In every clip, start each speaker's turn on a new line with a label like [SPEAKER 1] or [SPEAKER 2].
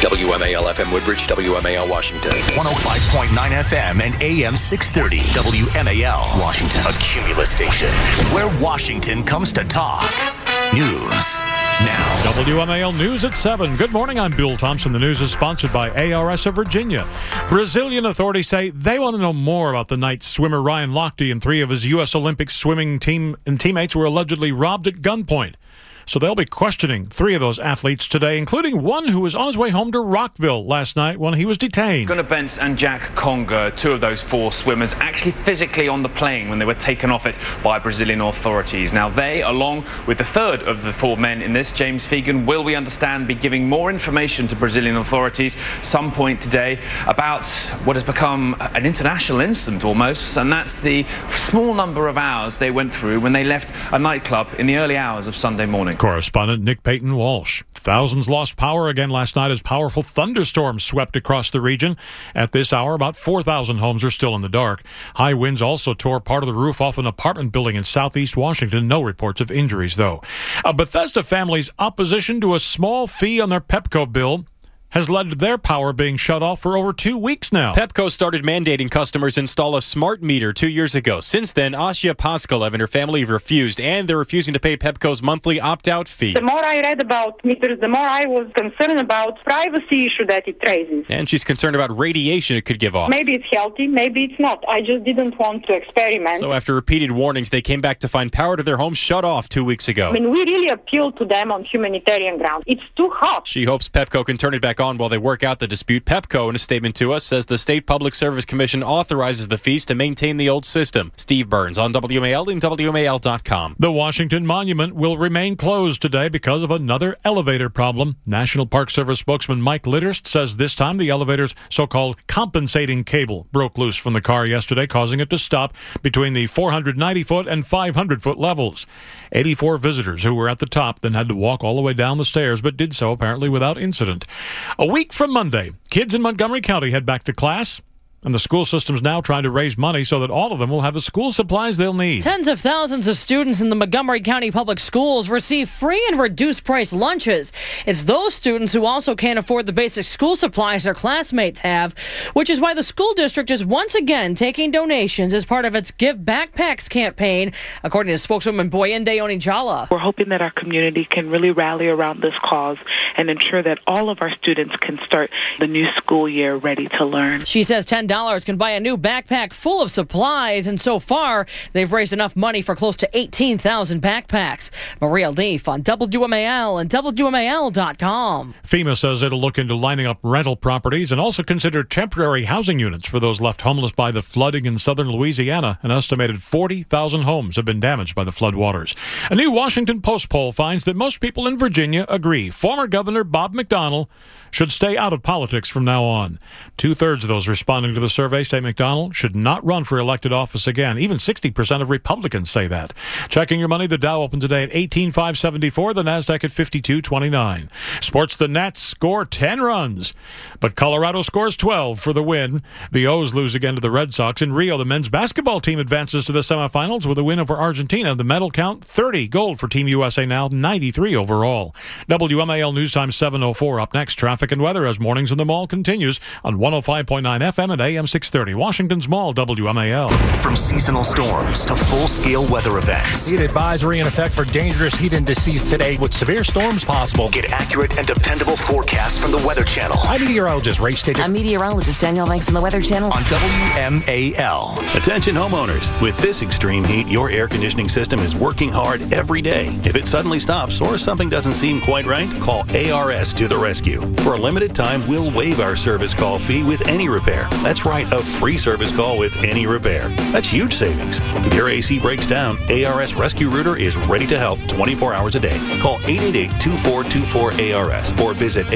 [SPEAKER 1] WMAL FM Woodbridge, WMAL Washington.
[SPEAKER 2] 105.9 FM and AM 630. WMAL Washington. A Cumulus station where Washington comes to talk. News now.
[SPEAKER 3] WMAL News at 7. Good morning, I'm Bill Thompson. The news is sponsored by ARS of Virginia. Brazilian authorities say they want to know more about the night swimmer Ryan Lochte and 3 of his U.S. Olympic swimming team and teammates were allegedly robbed at gunpoint. So they'll be questioning 3 of those athletes today, including one who was on his way home to Rockville last night when he was detained.
[SPEAKER 4] Gunnar Bentz and Jack Conger, 2 of those 4 swimmers, actually physically on the plane when they were taken off it by Brazilian authorities. Now they, along with the 3rd of the 4 men in this, James Fegan, will, we understand, be giving more information to Brazilian authorities some point today about what has become an international incident almost, and that's the small number of hours they went through when they left a nightclub in the early hours of Sunday morning.
[SPEAKER 3] Correspondent Nick Payton Walsh. Thousands lost power again last night as powerful thunderstorms swept across the region. At this hour, about 4,000 homes are still in the dark. High winds also tore part of the roof off an apartment building in southeast Washington. No reports of injuries, though. A Bethesda family's opposition to a small fee on their Pepco bill has led to their power being shut off for over 2 weeks now.
[SPEAKER 5] Pepco started mandating customers install a smart meter 2 years ago. Since then, Asya Paskalev and her family have refused, and they're refusing to pay Pepco's monthly opt-out fee.
[SPEAKER 6] The more I read about meters, the more I was concerned about privacy issue that it raises.
[SPEAKER 5] And she's concerned about radiation it could give off.
[SPEAKER 6] Maybe it's healthy, maybe it's not. I just didn't want to experiment.
[SPEAKER 5] So after repeated warnings, they came back to find power to their home shut off 2 weeks ago.
[SPEAKER 6] I mean, we really appealed to them on humanitarian grounds. It's too hot.
[SPEAKER 5] She hopes Pepco can turn it back on while they work out the dispute. Pepco, in a statement to us, says the State Public Service Commission authorizes the fees to maintain the old system. Steve Burns on WMAL and WMAL.com.
[SPEAKER 3] The Washington Monument will remain closed today because of another elevator problem. National Park Service spokesman Mike Litterst says this time the elevator's so-called compensating cable broke loose from the car yesterday, causing it to stop between the 490-foot and 500-foot levels. 84 visitors who were at the top then had to walk all the way down the stairs, but did so apparently without incident. A week from Monday, kids in Montgomery County head back to class. And the school system's now trying to raise money so that all of them will have the school supplies they'll need.
[SPEAKER 7] Tens of thousands of students in the Montgomery County Public Schools receive free and reduced-price lunches. It's those students who also can't afford the basic school supplies their classmates have, which is why the school district is once again taking donations as part of its Give Backpacks campaign, according to spokeswoman Boyende Onijala.
[SPEAKER 8] We're hoping that our community can really rally around this cause and ensure that all of our students can start the new school year ready to learn.
[SPEAKER 7] She says $10 can buy a new backpack full of supplies, and so far, they've raised enough money for close to 18,000 backpacks. Maria Leaf on WMAL and WMAL.com.
[SPEAKER 3] FEMA says it'll look into lining up rental properties and also consider temporary housing units for those left homeless by the flooding in southern Louisiana. An estimated 40,000 homes have been damaged by the floodwaters. A new Washington Post poll finds that most people in Virginia agree former Governor Bob McDonnell should stay out of politics from now on. 2/3 of those responding to the survey say McDonnell should not run for elected office again. Even 60% of Republicans say that. Checking your money, the Dow opened today at 18,574, the NASDAQ at 5229. Sports, the Nats score 10 runs, but Colorado scores 12 for the win. The O's lose again to the Red Sox. In Rio, the men's basketball team advances to the semifinals with a win over Argentina. The medal count, 30. Gold for Team USA now, 93 overall. WMAL News Time 7:04. Up next, traffic and weather as Mornings in the Mall continues on 105.9 FM and AM 630. Washington's Mall, WMAL.
[SPEAKER 2] From seasonal storms to full-scale weather events.
[SPEAKER 9] Heat advisory in effect for dangerous heat indices today with severe storms possible.
[SPEAKER 2] Get accurate and dependable forecasts from the Weather Channel.
[SPEAKER 9] I'm meteorologist Ray Stater.
[SPEAKER 10] I'm meteorologist Danielle Banks on the Weather Channel.
[SPEAKER 2] On WMAL.
[SPEAKER 11] Attention homeowners. With this extreme heat, your air conditioning system is working hard every day. If it suddenly stops or something doesn't seem quite right, call ARS to the rescue. For a limited time, we'll waive our service call fee with any repair. That's right, a free service call with any repair. That's huge savings. If your AC breaks down, ARS Rescue Rooter is ready to help 24 hours a day. Call 888-2424-ARS or visit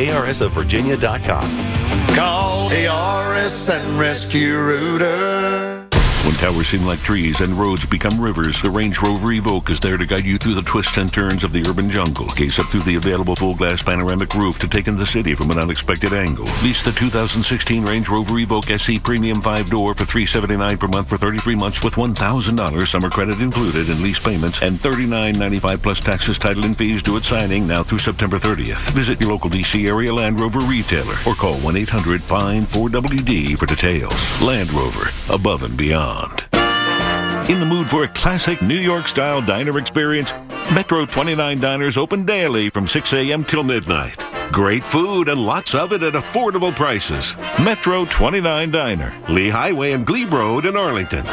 [SPEAKER 11] arsofvirginia.com.
[SPEAKER 12] Call ARS and Rescue Rooter.
[SPEAKER 1] When
[SPEAKER 12] Towers seem like trees and roads become rivers, the Range Rover Evoque is there to guide you through the twists and turns of the urban jungle. Gaze up through the available full-glass panoramic roof to take in the city from an unexpected angle. Lease the 2016 Range Rover Evoque SE Premium 5-door for $379 per month for 33 months with $1,000 summer credit included in lease payments and $39.95 plus taxes, title, and fees due at signing now through September 30th. Visit your local D.C. area Land Rover retailer or call 1-800-FIND-4WD for details. Land Rover, above and beyond. In the mood for a classic New York-style diner experience? Metro 29 Diners open daily from 6 a.m. till midnight. Great food and lots of it at affordable prices. Metro 29 Diner, Lee Highway and Glebe Road in Arlington.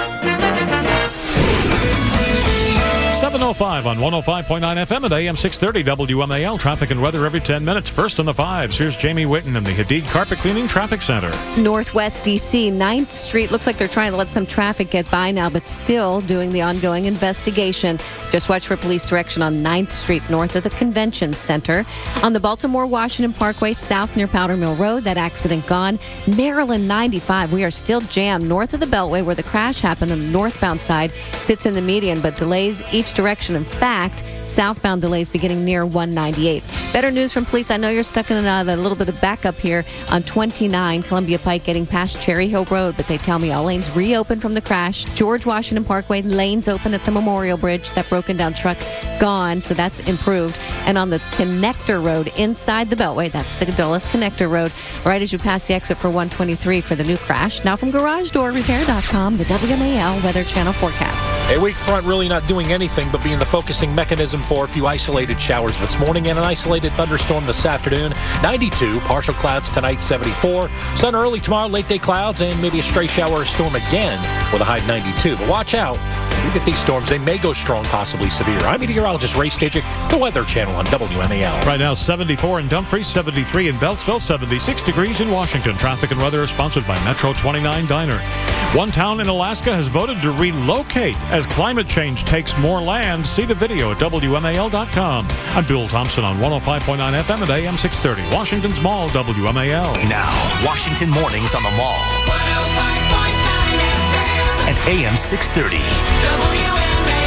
[SPEAKER 3] 7:05 on 105.9 FM at AM 630 WMAL. Traffic and weather every 10 minutes. First on the fives. Here's Jamie Whitten in the Hadid Carpet Cleaning Traffic Center.
[SPEAKER 13] Northwest D.C., 9th Street. Looks like they're trying to let some traffic get by now, but still doing the ongoing investigation. Just watch for police direction on 9th Street, north of the Convention Center. On the Baltimore-Washington Parkway, south near Powder Mill Road, that accident gone. Maryland 95, we are still jammed north of the Beltway where the crash happened on the northbound side. Sits in the median, but delays each direction. In fact, southbound delays beginning near 198. Better news from police. I know you're stuck in a little bit of backup here on 29 Columbia Pike getting past Cherry Hill Road, but they tell me all lanes reopened from the crash. George Washington Parkway, lanes open at the Memorial Bridge. That broken down truck gone, so that's improved. And on the Connector Road inside the Beltway, that's the Dulles Connector Road, right as you pass the exit for 123 for the new crash. Now from GarageDoorRepair.com, the WMAL Weather Channel forecast.
[SPEAKER 9] A weak front really not doing anything but being the focusing mechanism for a few isolated showers this morning and an isolated thunderstorm this afternoon. 92, partial clouds tonight, 74. Sun early tomorrow, late day clouds, and maybe a stray shower or storm again with a high of 92. But watch out. You get these storms, they may go strong, possibly severe. I'm meteorologist Ray Stajic, the Weather Channel on WMAL.
[SPEAKER 3] Right now, 74 in Dumfries, 73 in Beltsville, 76 degrees in Washington. Traffic and weather is sponsored by Metro 29 Diner. One town in Alaska has voted to relocate as climate change takes more land. See the video at WMAL.com. I'm Bill Thompson on 105.9 FM at AM 630. Washington's Mall, WMAL.
[SPEAKER 2] Now, Washington Mornings on the Mall. 105.9 FM at AM 630. WMAL.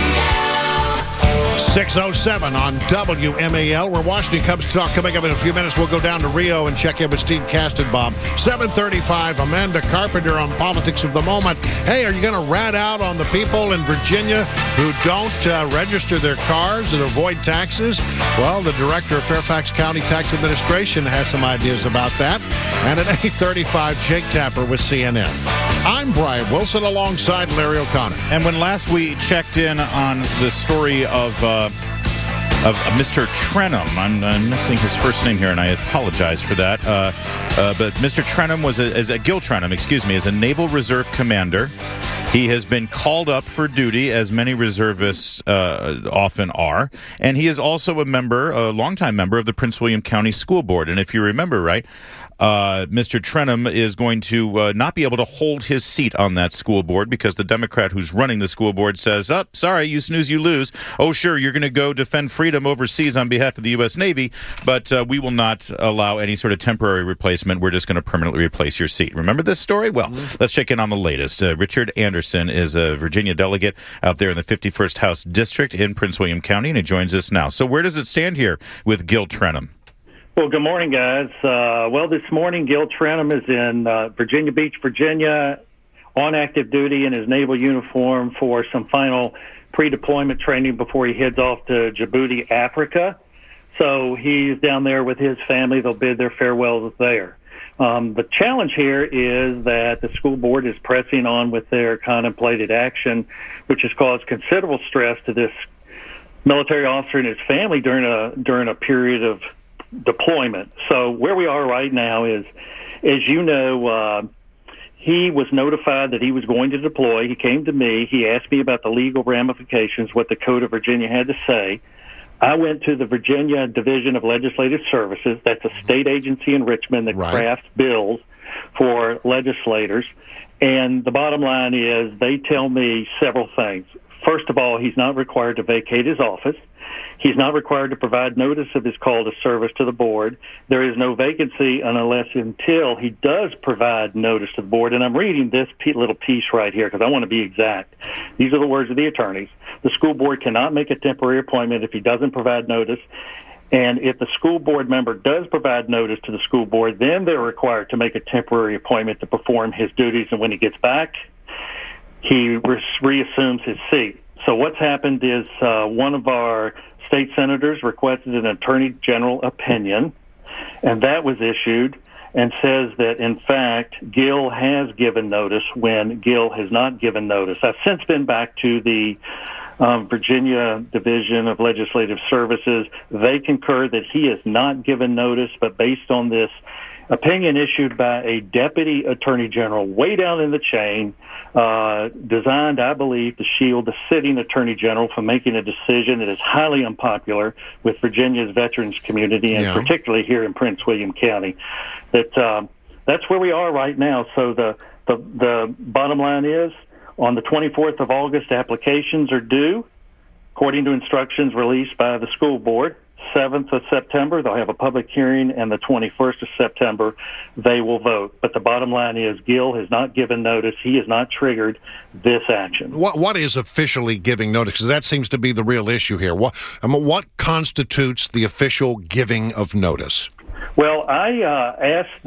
[SPEAKER 14] 6:07 on WMAL, where Washington comes to talk. Coming up in a few minutes, we'll go down to Rio and check in with Steve Kastenbaum. 7:35, Amanda Carpenter on Politics of the Moment. Hey, are you going to rat out on the people in Virginia who don't register their cars and avoid taxes? Well, the director of Fairfax County Tax Administration has some ideas about that. And at 8:35, Jake Tapper with CNN. I'm Brian Wilson alongside Larry O'Connor.
[SPEAKER 15] And when last we checked in on the story of Mr. Trenum, I'm missing his first name here, and I apologize for that. But Mr. Trenum Gil Trenum, is a Naval Reserve commander. He has been called up for duty, as many reservists often are, and he is also a longtime member of the Prince William County School Board. And if you remember right, Mr. Trenum is going to not be able to hold his seat on that school board because the Democrat who's running the school board says, sorry, you snooze, you lose. Oh, sure, you're going to go defend freedom overseas on behalf of the U.S. Navy, but we will not allow any sort of temporary replacement. We're just going to permanently replace your seat. Remember this story? Well, let's check in on the latest. Richard Anderson is a Virginia delegate out there in the 51st House District in Prince William County, and he joins us now. So where does it stand here with Gil Trenum?
[SPEAKER 16] Well, good morning, guys. This morning, Gil Trenum is in Virginia Beach, Virginia, on active duty in his naval uniform for some final pre-deployment training before he heads off to Djibouti, Africa. So he's down there with his family. They'll bid their farewells there. The challenge here is that the school board is pressing on with their contemplated action, which has caused considerable stress to this military officer and his family during a period of deployment. So where we are right now is, as you know, he was notified that he was going to deploy. He came to me. He asked me about the legal ramifications, what the Code of Virginia had to say. I went to the Virginia Division of Legislative Services. That's a state agency in Richmond that crafts bills for legislators. And the bottom line is they tell me several things. First of all, he's not required to vacate his office. He's not required to provide notice of his call to service to the board. There is no vacancy until he does provide notice to the board. And I'm reading this little piece right here because I want to be exact. These are the words of the attorneys. The school board cannot make a temporary appointment if he doesn't provide notice. And if the school board member does provide notice to the school board, then they're required to make a temporary appointment to perform his duties. And when he gets back, he reassumes his seat. So what's happened is one of our state senators requested an attorney general opinion, and that was issued and says that, in fact, Gill has given notice when Gill has not given notice. I've since been back to the Virginia Division of Legislative Services. They concur that he has not given notice, but based on this opinion issued by a deputy attorney general way down in the chain, designed, I believe, to shield the sitting attorney general from making a decision that is highly unpopular with Virginia's veterans community, and particularly here in Prince William County. That's where we are right now. So the bottom line is, on the 24th of August, applications are due, according to instructions released by the school board. 7th of September, they'll have a public hearing, and the 21st of September, they will vote. But the bottom line is Gill has not given notice. He has not triggered this action.
[SPEAKER 14] What is officially giving notice? Because that seems to be the real issue here. What constitutes the official giving of notice?
[SPEAKER 16] Well, I asked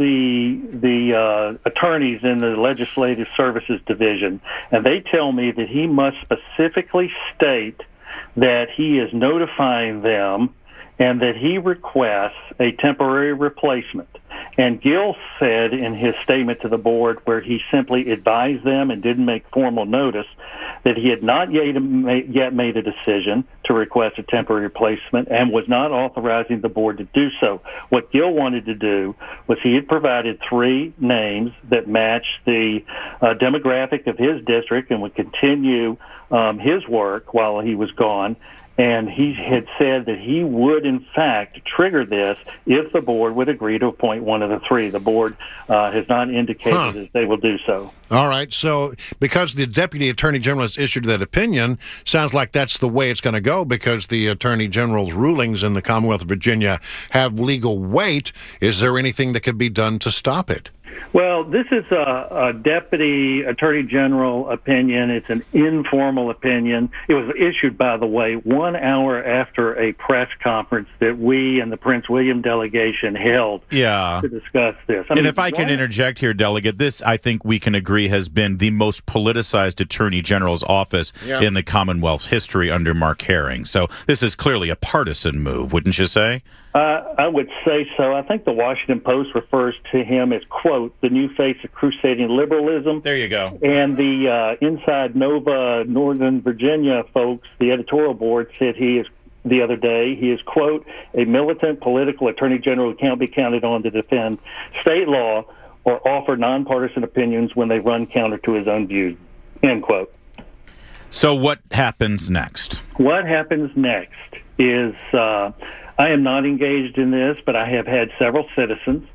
[SPEAKER 16] the attorneys in the Legislative Services Division, and they tell me that he must specifically state that he is notifying them and that he requests a temporary replacement. And Gill said in his statement to the board, where he simply advised them and didn't make formal notice, that he had not yet made a decision to request a temporary replacement and was not authorizing the board to do so. What Gill wanted to do was he had provided 3 names that matched the demographic of his district and would continue his work while he was gone. And he had said that he would, in fact, trigger this if the board would agree to appoint one of the 3. The board has not indicated that they will do so.
[SPEAKER 14] All right. So because the Deputy Attorney General has issued that opinion, sounds like that's the way it's going to go, because the Attorney General's rulings in the Commonwealth of Virginia have legal weight. Is there anything that could be done to stop it?
[SPEAKER 16] Well, this is a Deputy Attorney General opinion. It's an informal opinion. It was issued, by the way, 1 hour after a press conference that we and the Prince William delegation held to discuss this.
[SPEAKER 15] And if I can interject here, Delegate, this, I think we can agree, has been the most politicized Attorney General's office in the Commonwealth's history under Mark Herring. So this is clearly a partisan move, wouldn't you say?
[SPEAKER 16] I would say so. I think the Washington Post refers to him as, quote, the new face of crusading liberalism.
[SPEAKER 15] There you go.
[SPEAKER 16] And the Inside Nova Northern Virginia folks, the editorial board, said the other day, he is, quote, a militant political attorney general who can't be counted on to defend state law or offer nonpartisan opinions when they run counter to his own views, end quote.
[SPEAKER 15] So what happens next?
[SPEAKER 16] What happens next is... I am not engaged in this, but I have had several citizens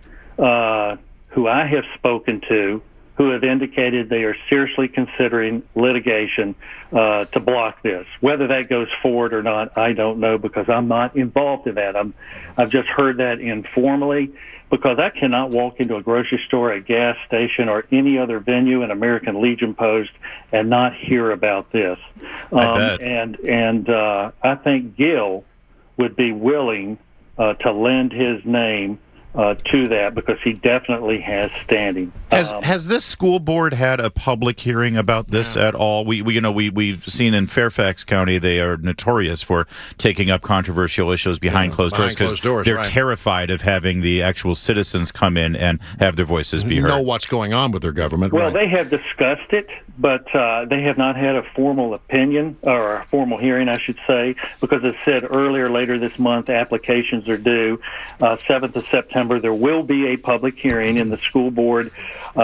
[SPEAKER 16] who I have spoken to who have indicated they are seriously considering litigation to block this. Whether that goes forward or not, I don't know, because I'm not involved in that. I've just heard that informally, because I cannot walk into a grocery store, a gas station, or any other venue in American Legion Post and not hear about this.
[SPEAKER 15] I bet.
[SPEAKER 16] And I think Gill would be willing to lend his name to that, because he definitely has standing.
[SPEAKER 15] Has this school board had a public hearing about this at all? We've seen in Fairfax County they are notorious for taking up controversial issues behind closed doors, because they're terrified of having the actual citizens come in and have their voices be heard.
[SPEAKER 14] Know what's going on with their government.
[SPEAKER 16] Well, they have discussed it, but they have not had a formal opinion, or a formal hearing, I should say, because as said earlier, later this month, applications are due. 7th of September, there will be a public hearing in the school board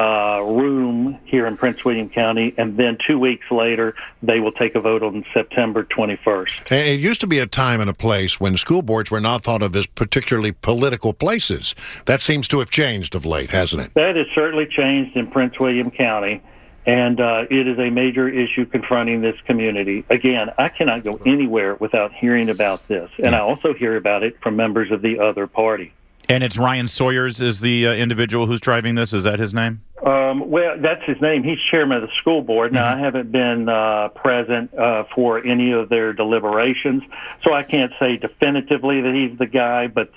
[SPEAKER 16] room here in Prince William County, and then 2 weeks later, they will take a vote on September 21st.
[SPEAKER 14] It used to be a time and a place when school boards were not thought of as particularly political places. That seems to have changed of late, hasn't it?
[SPEAKER 16] That has certainly changed in Prince William County. And it is a major issue confronting this community. Again, I cannot go anywhere without hearing about this. And I also hear about it from members of the other party.
[SPEAKER 15] And it's Ryan Sawyers is the individual who's driving this? Is that his name?
[SPEAKER 16] Well, that's his name. He's chairman of the school board. Now, I haven't been present for any of their deliberations, so I can't say definitively that he's the guy, but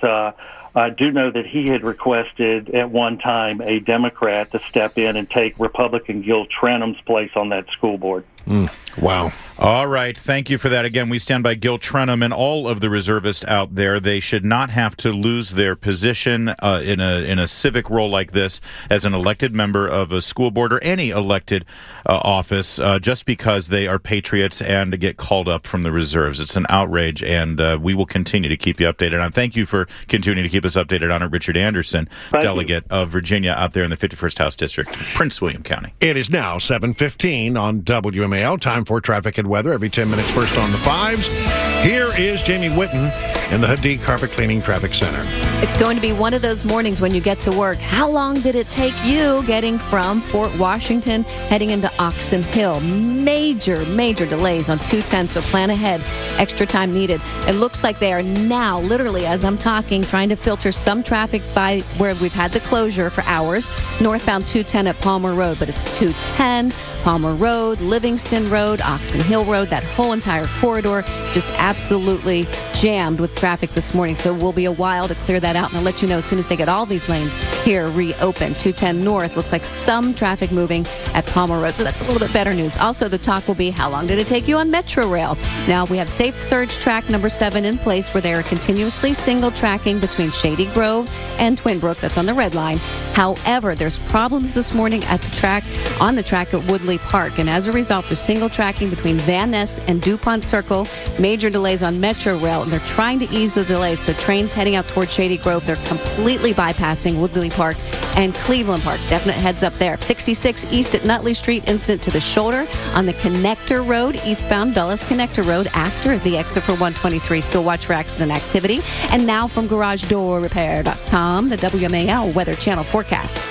[SPEAKER 16] I do know that he had requested at one time a Democrat to step in and take Republican Gil Trenum's place on that school board.
[SPEAKER 14] Wow.
[SPEAKER 15] All right. Thank you for that. Again, we stand by Gil Trenum and all of the reservists out there. They should not have to lose their position in a civic role like this as an elected member of a school board or any elected office just because they are patriots and get called up from the reserves. It's an outrage, and we will continue to keep you updated on. Thank you for continuing to keep us updated on it, Richard Anderson, delegate of Virginia out there in the 51st House District, Prince William County.
[SPEAKER 14] It is now 7:15 on WMAL. Time for traffic and weather every 10 minutes first on the 5s. Here is Jamie Whitten in the Hadid Carpet Cleaning Traffic Center.
[SPEAKER 13] It's going to be one of those mornings when you get to work. How long did it take you getting from Fort Washington heading into Oxon Hill? Major delays on 210, so plan ahead. Extra time needed. It looks like they are now, literally as I'm talking, trying to filter some traffic by where we've had the closure for hours. Northbound 210 at Palmer Road, but it's 210, Palmer Road, Livingston Road, Oxon Hill Road, that whole entire corridor just absolutely jammed with traffic this morning. So it will be a while to clear that out, and I'll let you know as soon as they get all these lanes here reopened. 210 North looks like some traffic moving at Palmer Road, so that's a little bit better news. Also, the talk will be how long did it take you on Metro Rail? Now, we have Safe Surge Track number 7 in place where they are continuously single tracking between Shady Grove and Twinbrook. That's on the red line. However, there's problems this morning at the track, on the track at Woodley Park, and as a result, there's single tracking between Van Ness and DuPont Circle. Major delays on Metro Rail, and they're trying to ease the delays. So trains heading out toward Shady Grove, they're completely bypassing Woodley Park and Cleveland Park. Definite heads up there. 66 East at Nutley Street, incident to the shoulder on the Connector Road, eastbound Dulles Connector Road after the exit for 123. Still watch for accident activity. And now from GarageDoorRepair.com, the WMAL Weather Channel forecast.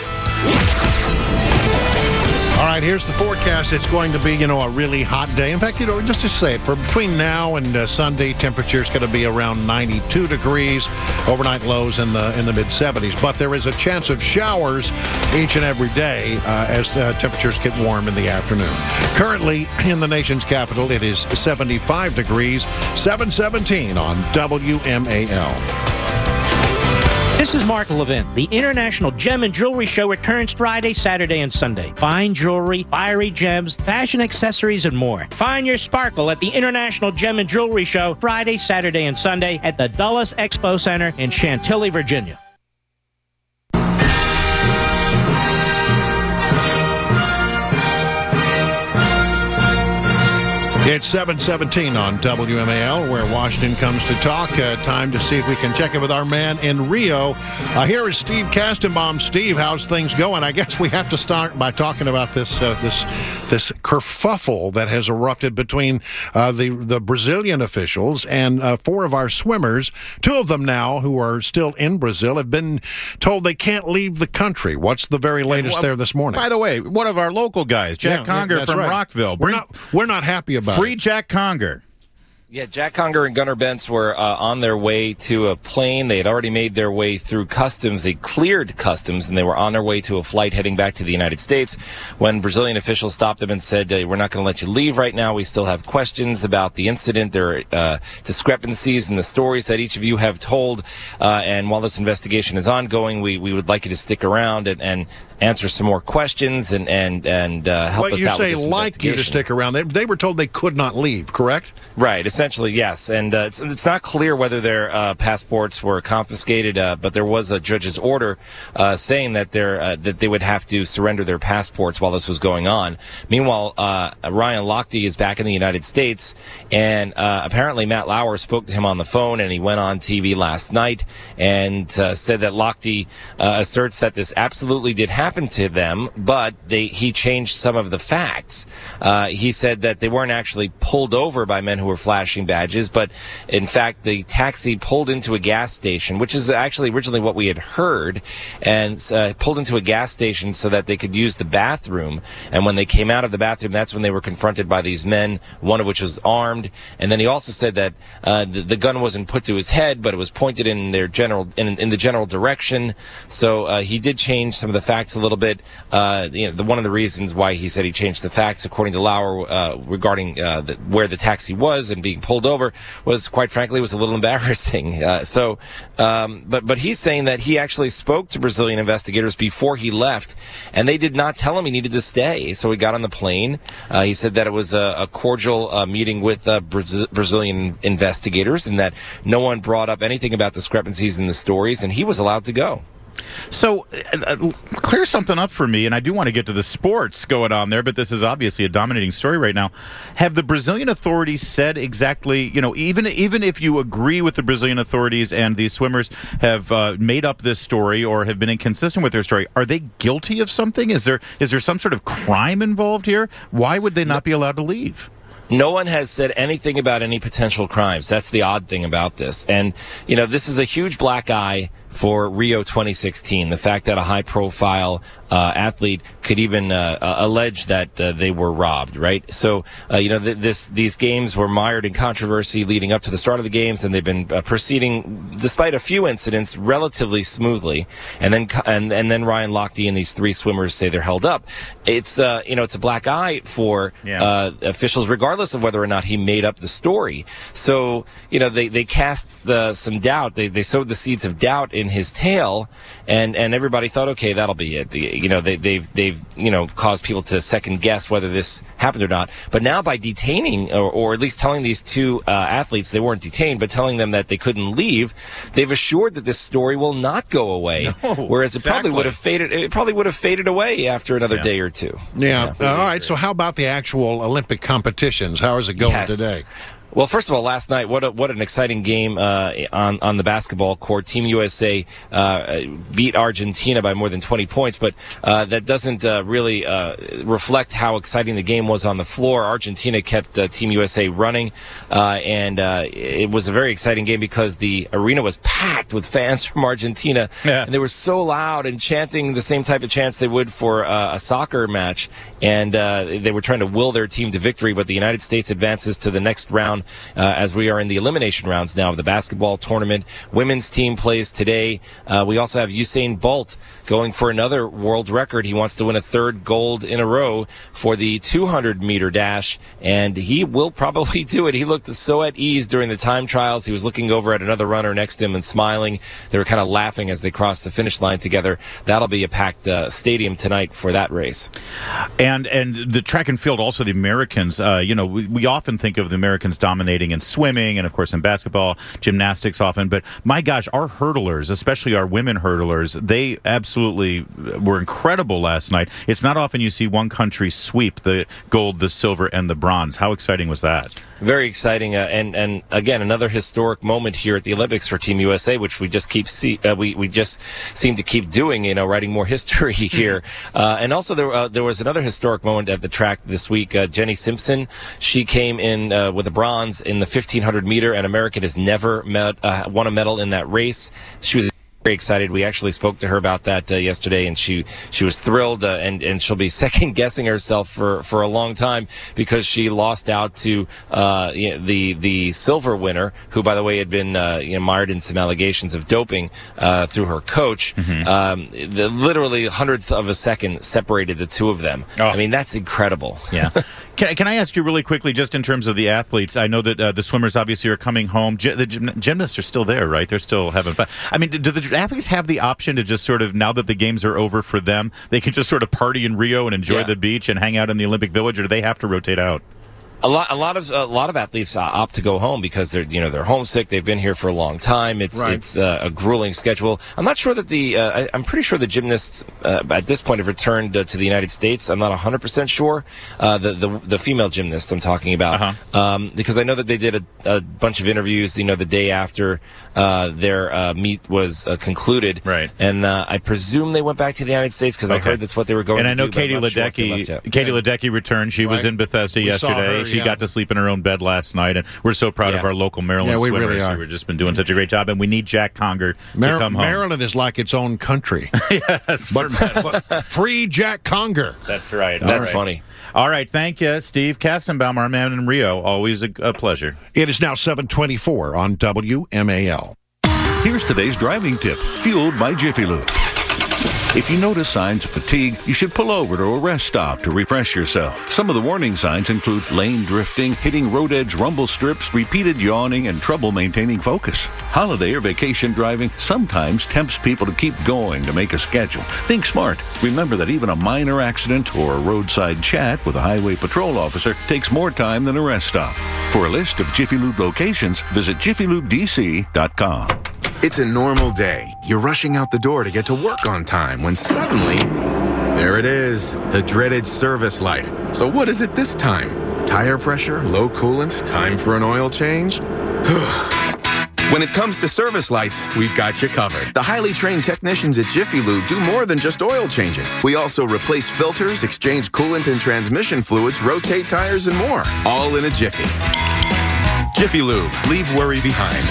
[SPEAKER 14] All right, here's the forecast. It's going to be, a really hot day. In fact, just to say it, for between now and Sunday, temperature's going to be around 92 degrees. Overnight lows in the mid-70s. But there is a chance of showers each and every day as the temperatures get warm in the afternoon. Currently, in the nation's capital, it is 75 degrees, 7:17 on WMAL.
[SPEAKER 17] This is Mark Levin. The International Gem and Jewelry Show returns Friday, Saturday, and Sunday. Fine jewelry, fiery gems, fashion accessories, and more. Find your sparkle at the International Gem and Jewelry Show Friday, Saturday, and Sunday at the Dulles Expo Center in Chantilly, Virginia.
[SPEAKER 14] It's 7:17 on WMAL, where Washington comes to talk. Time to see if we can check in with our man in Rio. Here is Steve Kastenbaum. Steve, how's things going? I guess we have to start by talking about this kerfuffle that has erupted between the Brazilian officials and 4 of our swimmers. 2 of them now, who are still in Brazil, have been told they can't leave the country. What's the very latest there this morning?
[SPEAKER 15] By the way, one of our local guys, Jack Conger from Rockville.
[SPEAKER 14] We're not happy about
[SPEAKER 15] Free Jack Conger.
[SPEAKER 18] Yeah, Jack Conger and Gunnar Bentz were on their way to a plane. They had already made their way through customs. They cleared customs, and they were on their way to a flight heading back to the United States when Brazilian officials stopped them and said, we're not going to let you leave right now. We still have questions about the incident. There are discrepancies in the stories that each of you have told. And while this investigation is ongoing, we would like you to stick around and answer some more questions and help us out with this investigation.
[SPEAKER 14] You say like you to stick around. They were told they could not leave, correct?
[SPEAKER 18] Right, essentially, yes. And it's not clear whether their passports were confiscated, but there was a judge's order saying that they would have to surrender their passports while this was going on. Meanwhile, Ryan Lochte is back in the United States, and apparently Matt Lauer spoke to him on the phone, and he went on TV last night and said that Lochte asserts that this absolutely did happen to them, but he changed some of the facts. He said that they weren't actually pulled over by men who were flash flashing badges, but in fact, the taxi pulled into a gas station, which is actually originally what we had heard, and pulled into a gas station so that they could use the bathroom. And when they came out of the bathroom, that's when they were confronted by these men, one of which was armed. And then he also said that the gun wasn't put to his head, but it was pointed in their in the general direction. So he did change some of the facts a little bit. One of the reasons why he said he changed the facts, according to Lauer, regarding where the taxi was and being pulled over, was quite frankly was a little embarrassing. But he's saying that he actually spoke to Brazilian investigators before he left, and they did not tell him he needed to stay. So he got on the plane. He said that it was a cordial meeting with Brazilian investigators, and that no one brought up anything about discrepancies in the stories, and he was allowed to go.
[SPEAKER 15] So, clear something up for me, and I do want to get to the sports going on there, but this is obviously a dominating story right now. Have the Brazilian authorities said exactly, even if you agree with the Brazilian authorities and these swimmers have made up this story or have been inconsistent with their story, are they guilty of something? Is there some sort of crime involved here? Why would they not be allowed to leave?
[SPEAKER 18] No one has said anything about any potential crimes. That's the odd thing about this. And, this is a huge black eye for Rio 2016. The fact that a high-profile athlete could even allege that they were robbed, right? So, these games were mired in controversy leading up to the start of the games, and they've been proceeding, despite a few incidents, relatively smoothly. And then Ryan Lochte and these three swimmers say they're held up. It's it's a black eye for officials, regardless of whether or not he made up the story. So, they cast some doubt. They sowed the seeds of doubt in his tale, and everybody thought, okay, that'll be it. They've caused people to second guess whether this happened or not. But now by detaining, or at least telling these two athletes, they weren't detained, but telling them that they couldn't leave, they've assured that this story will not go away. No, whereas it probably would have faded. It probably would have faded away after another day or two.
[SPEAKER 14] Yeah. All right. So how about the actual Olympic competitions? How is it going today?
[SPEAKER 18] Well, first of all, last night, what an exciting game on the basketball court. Team USA beat Argentina by more than 20 points, but that doesn't really reflect how exciting the game was on the floor. Argentina kept Team USA running, and it was a very exciting game because the arena was packed with fans from Argentina, and they were so loud and chanting the same type of chants they would for a soccer match, and they were trying to will their team to victory, but the United States advances to the next round. As we are in the elimination rounds now of the basketball tournament. Women's team plays today. We also have Usain Bolt going for another world record. He wants to win a third gold in a row for the 200-meter dash, and he will probably do it. He looked so at ease during the time trials. He was looking over at another runner next to him and smiling. They were kind of laughing as they crossed the finish line together. That'll be a packed stadium tonight for that race.
[SPEAKER 15] And the track and field, also the Americans, we often think of the Americans dominating in swimming and, of course, in basketball, gymnastics often. But, my gosh, our hurdlers, especially our women hurdlers, they absolutely were incredible last night. It's not often you see one country sweep the gold, the silver, and the bronze. How exciting was that?
[SPEAKER 18] Very exciting, and again, another historic moment here at the Olympics for Team USA, which we just we just seem to keep doing, writing more history here. And also there was another historic moment at the track this week. Jenny Simpson, she came in with a bronze in the 1500 meter, and America has never won a medal in that race. She was very excited. We actually spoke to her about that yesterday, and she was thrilled, and she'll be second guessing herself for a long time because she lost out to the silver winner, who, by the way, had been mired in some allegations of doping through her coach. Mm-hmm. Literally hundredth of a second separated the two of them. I mean, that's incredible.
[SPEAKER 15] Yeah. Can I ask you really quickly, just in terms of the athletes? I know that the swimmers obviously are coming home. The gymnasts are still there, right? They're still having fun. I mean, do the athletes have the option to just sort of, now that the games are over for them, they can just sort of party in Rio and enjoy the beach and hang out in the Olympic Village, or do they have to rotate out?
[SPEAKER 18] A lot of athletes opt to go home because they're homesick. They've been here for a long time. It's a grueling schedule. I'm not sure that I'm pretty sure the gymnasts at this point have returned to the United States. I'm not 100% sure. The female gymnasts I'm talking about, because I know that they did a bunch of interviews. The day after their meet was concluded,
[SPEAKER 15] right?
[SPEAKER 18] And I presume they went back to the United States because I heard that's what they were going.
[SPEAKER 15] And
[SPEAKER 18] to
[SPEAKER 15] I know
[SPEAKER 18] do,
[SPEAKER 15] Katie Ledecky returned. She was in Bethesda yesterday. She
[SPEAKER 14] yeah.
[SPEAKER 15] got to sleep in her own bed last night, and we're so proud of our local Maryland
[SPEAKER 14] we
[SPEAKER 15] swimmers
[SPEAKER 14] really are.
[SPEAKER 15] who have just been doing such a great job, and we need Jack Conger to come home.
[SPEAKER 14] Maryland is like its own country.
[SPEAKER 15] Yes,
[SPEAKER 14] but free Jack Conger.
[SPEAKER 15] That's right.
[SPEAKER 18] That's funny.
[SPEAKER 15] All right, thank you, Steve Kastenbaum, our man in Rio. Always a pleasure.
[SPEAKER 14] It is now 7:24 on WMAL.
[SPEAKER 12] Here's today's driving tip, fueled by Jiffy Lube. If you notice signs of fatigue, you should pull over to a rest stop to refresh yourself. Some of the warning signs include lane drifting, hitting road edge rumble strips, repeated yawning, and trouble maintaining focus. Holiday or vacation driving sometimes tempts people to keep going to make a schedule. Think smart. Remember that even a minor accident or a roadside chat with a highway patrol officer takes more time than a rest stop. For a list of Jiffy Lube locations, visit jiffylubedc.com.
[SPEAKER 19] It's a normal day. You're rushing out the door to get to work on time when suddenly, there it is, the dreaded service light. So what is it this time? Tire pressure, low coolant, time for an oil change? When it comes to service lights, we've got you covered. The highly trained technicians at Jiffy Lube do more than just oil changes. We also replace filters, exchange coolant and transmission fluids, rotate tires, and more. All in a jiffy. Jiffy Lube. Leave worry behind.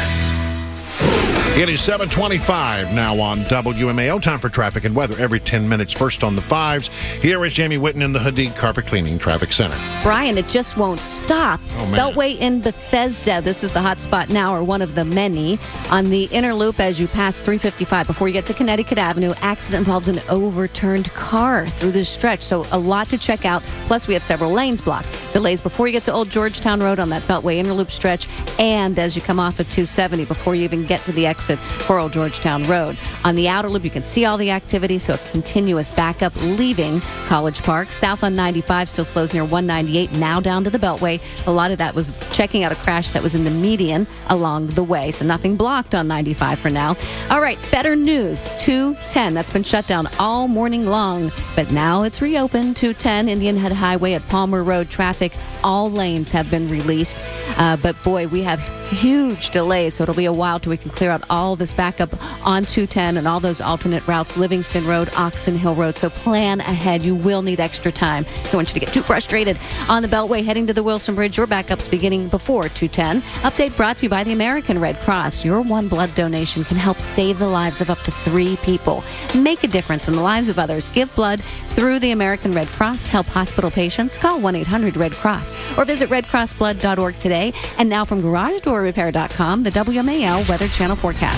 [SPEAKER 14] It is 7:25 now on WMAO. Time for traffic and weather every 10 minutes. First on the 5s. Here is Jamie Whitten in the Hadid Carpet Cleaning Traffic Center.
[SPEAKER 13] Brian, it just won't stop.
[SPEAKER 14] Oh, man.
[SPEAKER 13] Beltway in Bethesda. This is the hot spot now, or one of the many. On the inner loop as you pass 355 before you get to Connecticut Avenue, accident involves an overturned car through this stretch. So a lot to check out. Plus, we have several lanes blocked. Delays before you get to Old Georgetown Road on that Beltway inner loop stretch, and as you come off at 270 before you even get to the exit for Old Georgetown Road. On the outer loop, you can see all the activity, so a continuous backup leaving College Park. South on 95 still slows near 198, now down to the Beltway. A lot of that was checking out a crash that was in the median along the way, so nothing blocked on 95 for now. All right, better news. 210, that's been shut down all morning long, but now it's reopened. 210 Indian Head Highway at Palmer Road. Traffic, all lanes have been released, but boy, we have huge delays, so it'll be a while till we can clear out all this backup on 210 and all those alternate routes, Livingston Road, Oxon Hill Road. So plan ahead. You will need extra time. Don't want you to get too frustrated. On the Beltway heading to the Wilson Bridge, your backup's beginning before 210. Update brought to you by the American Red Cross. Your one blood donation can help save the lives of up to 3 people. Make a difference in the lives of others. Give blood through the American Red Cross. Help hospital patients. Call 1-800-RED-CROSS or visit redcrossblood.org today. And now from GarageDoorRepair.com, the WMAL Weather Channel forecast.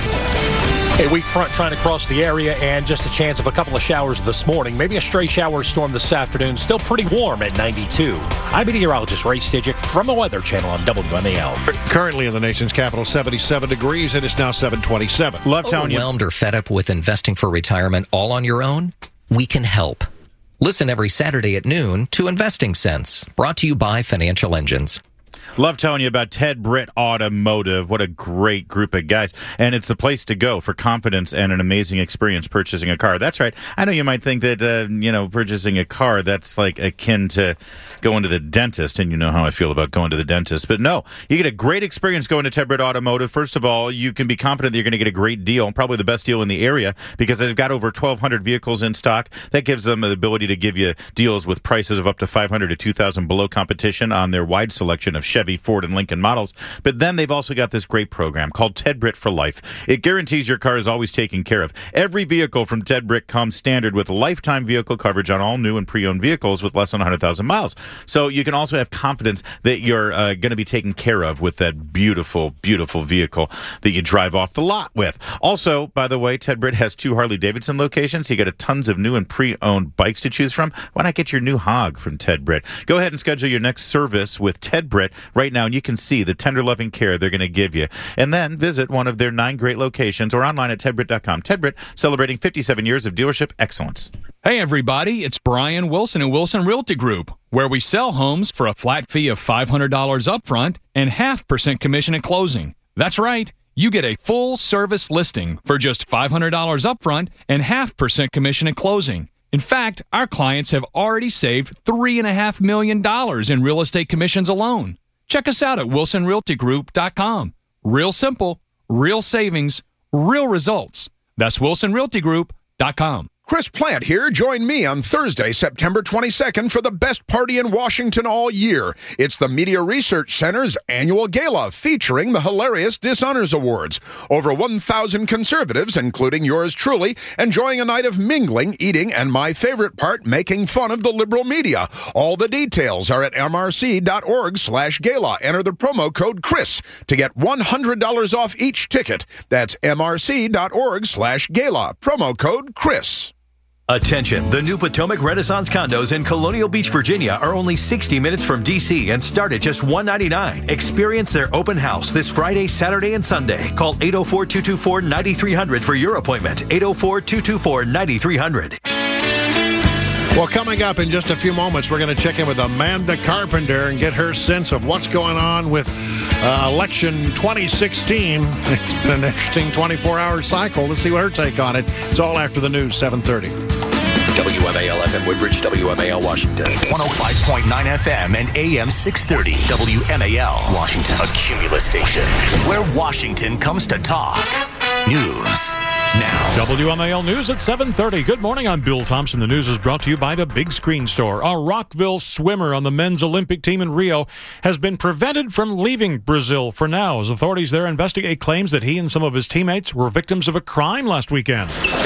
[SPEAKER 9] A weak front trying to cross the area and just a chance of a couple of showers this morning. Maybe a stray shower storm this afternoon. Still pretty warm at 92. I'm meteorologist Ray Stidgick from the Weather Channel on WMAL.
[SPEAKER 14] Currently in the nation's capital, 77 degrees. It is now 7:27.
[SPEAKER 15] Love telling you.
[SPEAKER 1] Overwhelmed or fed up with investing for retirement all on your own? We can help. Listen every Saturday at noon to Investing Sense, brought to you by Financial Engines.
[SPEAKER 15] Love telling you about Ted Britt Automotive. What a great group of guys. And it's the place to go for confidence and an amazing experience purchasing a car. That's right. I know you might think that, purchasing a car, that's like akin to going to the dentist. And you know how I feel about going to the dentist. But no, you get a great experience going to Ted Britt Automotive. First of all, you can be confident that you're going to get a great deal, probably the best deal in the area, because they've got over 1,200 vehicles in stock. That gives them the ability to give you deals with prices of up to $500 to $2,000 below competition on their wide selection of Chevy, Ford, and Lincoln models. But then they've also got this great program called Ted Britt for Life. It guarantees your car is always taken care of. Every vehicle from Ted Britt comes standard with lifetime vehicle coverage on all new and pre-owned vehicles with less than 100,000 miles. So you can also have confidence that you're going to be taken care of with that beautiful, beautiful vehicle that you drive off the lot with. Also, by the way, Ted Britt has 2 Harley-Davidson locations. You got tons of new and pre-owned bikes to choose from. Why not get your new Hog from Ted Britt? Go ahead and schedule your next service with Ted Britt right now, and you can see the tender loving care they're going to give you. And then visit one of their 9 great locations or online at tedbritt.com. Ted Britt, celebrating 57 years of dealership excellence.
[SPEAKER 20] Hey everybody, it's Brian Wilson and Wilson Realty Group, where we sell homes for a flat fee of $500 upfront and 0.5% commission at closing. That's right. You get a full service listing for just $500 upfront and 0.5% commission at closing. In fact, our clients have already saved $3.5 million in real estate commissions alone. Check us out at wilsonrealtygroup.com. Real simple, real savings, real results. That's wilsonrealtygroup.com.
[SPEAKER 21] Chris Plant here. Join me on Thursday, September 22nd for the best party in Washington all year. It's the Media Research Center's annual gala featuring the hilarious Dishonors Awards. Over 1,000 conservatives, including yours truly, enjoying a night of mingling, eating, and my favorite part, making fun of the liberal media. All the details are at mrc.org/gala. Enter the promo code Chris to get $100 off each ticket. That's mrc.org/gala. Promo code Chris.
[SPEAKER 22] Attention, the new Potomac Renaissance condos in Colonial Beach, Virginia are only 60 minutes from D.C. and start at just $199. Experience their open house this Friday, Saturday, and Sunday. Call 804-224-9300 for your appointment. 804-224-9300.
[SPEAKER 14] Well, coming up in just a few moments, we're going to check in with Amanda Carpenter and get her sense of what's going on with election 2016. It's been an interesting 24-hour cycle. Let's see what her take on it. It's all after the news, 7:30.
[SPEAKER 2] WMAL FM Woodbridge, WMAL Washington. 105.9 FM and AM 630. WMAL Washington. A Cumulus station where Washington comes to talk. News now.
[SPEAKER 3] WMAL News at 7:30. Good morning, I'm Bill Thompson. The news is brought to you by the Big Screen Store. A Rockville swimmer on the men's Olympic team in Rio has been prevented from leaving Brazil for now as authorities there investigate claims that he and some of his teammates were victims of a crime last weekend.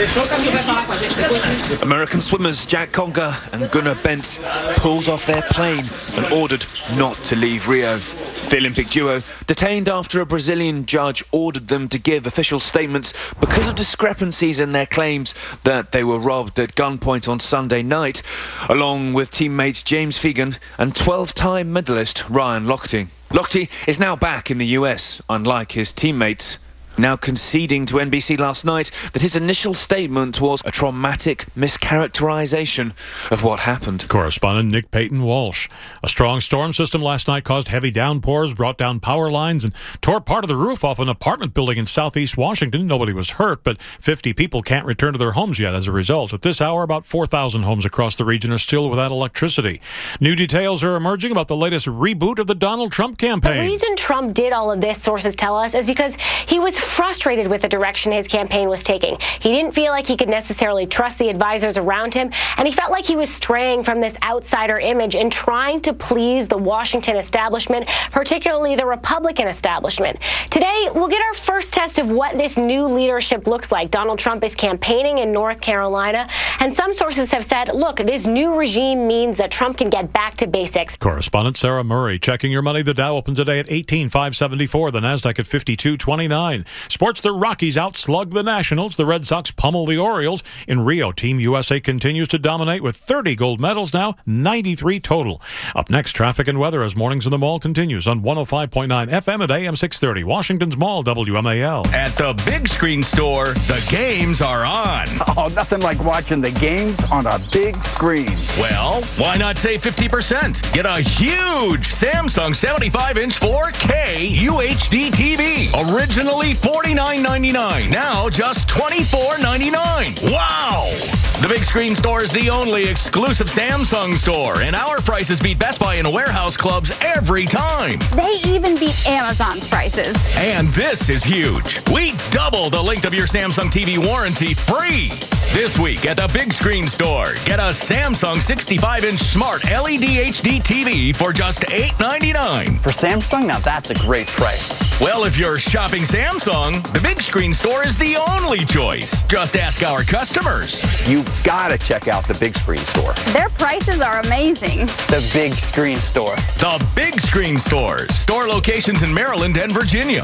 [SPEAKER 23] American swimmers Jack Conger and Gunnar Bentz pulled off their plane and ordered not to leave Rio. The Olympic duo detained after a Brazilian judge ordered them to give official statements because of discrepancies in their claims that they were robbed at gunpoint on Sunday night, along with teammates James Fegan and 12-time medalist Ryan Lochte. Lochte is now back in the US, unlike his teammates, now conceding to NBC last night that his initial statement was a traumatic mischaracterization of what happened.
[SPEAKER 3] Correspondent Nick Payton-Walsh. A strong storm system last night caused heavy downpours, brought down power lines, and tore part of the roof off an apartment building in southeast Washington. Nobody was hurt, but 50 people can't return to their homes yet as a result. At this hour, about 4,000 homes across the region are still without electricity. New details are emerging about the latest reboot of the Donald Trump campaign.
[SPEAKER 24] The reason Trump did all of this, sources tell us, is because he was frustrated with the direction his campaign was taking. He didn't feel like he could necessarily trust the advisors around him, and he felt like he was straying from this outsider image and trying to please the Washington establishment, particularly the Republican establishment. Today, we'll get our first test of what this new leadership looks like. Donald Trump is campaigning in North Carolina, and some sources have said, look, this new regime means that Trump can get back to basics.
[SPEAKER 3] Correspondent Sarah Murray checking your money. The Dow opens today at 18,574, the Nasdaq at 52.29. Sports, the Rockies outslug the Nationals. The Red Sox pummel the Orioles. In Rio, Team USA continues to dominate with 30 gold medals now, 93 total. Up next, traffic and weather as Mornings in the Mall continues on 105.9 FM at AM 630. Washington's Mall, WMAL.
[SPEAKER 25] At the Big Screen Store, the games are on.
[SPEAKER 26] Oh, nothing like watching the games on a big screen.
[SPEAKER 25] Well, why not save 50%? Get a huge Samsung 75-inch 4K UHD TV. Originally $49.99. Now just $24.99. Wow! The Big Screen Store is the only exclusive Samsung store, and our prices beat Best Buy and warehouse clubs every time.
[SPEAKER 27] They even beat Amazon's prices.
[SPEAKER 25] And this is huge. We double the length of your Samsung TV warranty free. This week at the Big Screen Store, get a Samsung 65-inch smart LED HD TV for just $8.99.
[SPEAKER 26] For Samsung, now that's a great price.
[SPEAKER 25] Well, if you're shopping Samsung, the Big Screen Store is the only choice. Just ask our customers.
[SPEAKER 26] You've got to check out the Big Screen Store.
[SPEAKER 27] Their prices are amazing.
[SPEAKER 26] The Big Screen Store.
[SPEAKER 25] The Big Screen Store. Store locations in Maryland and Virginia.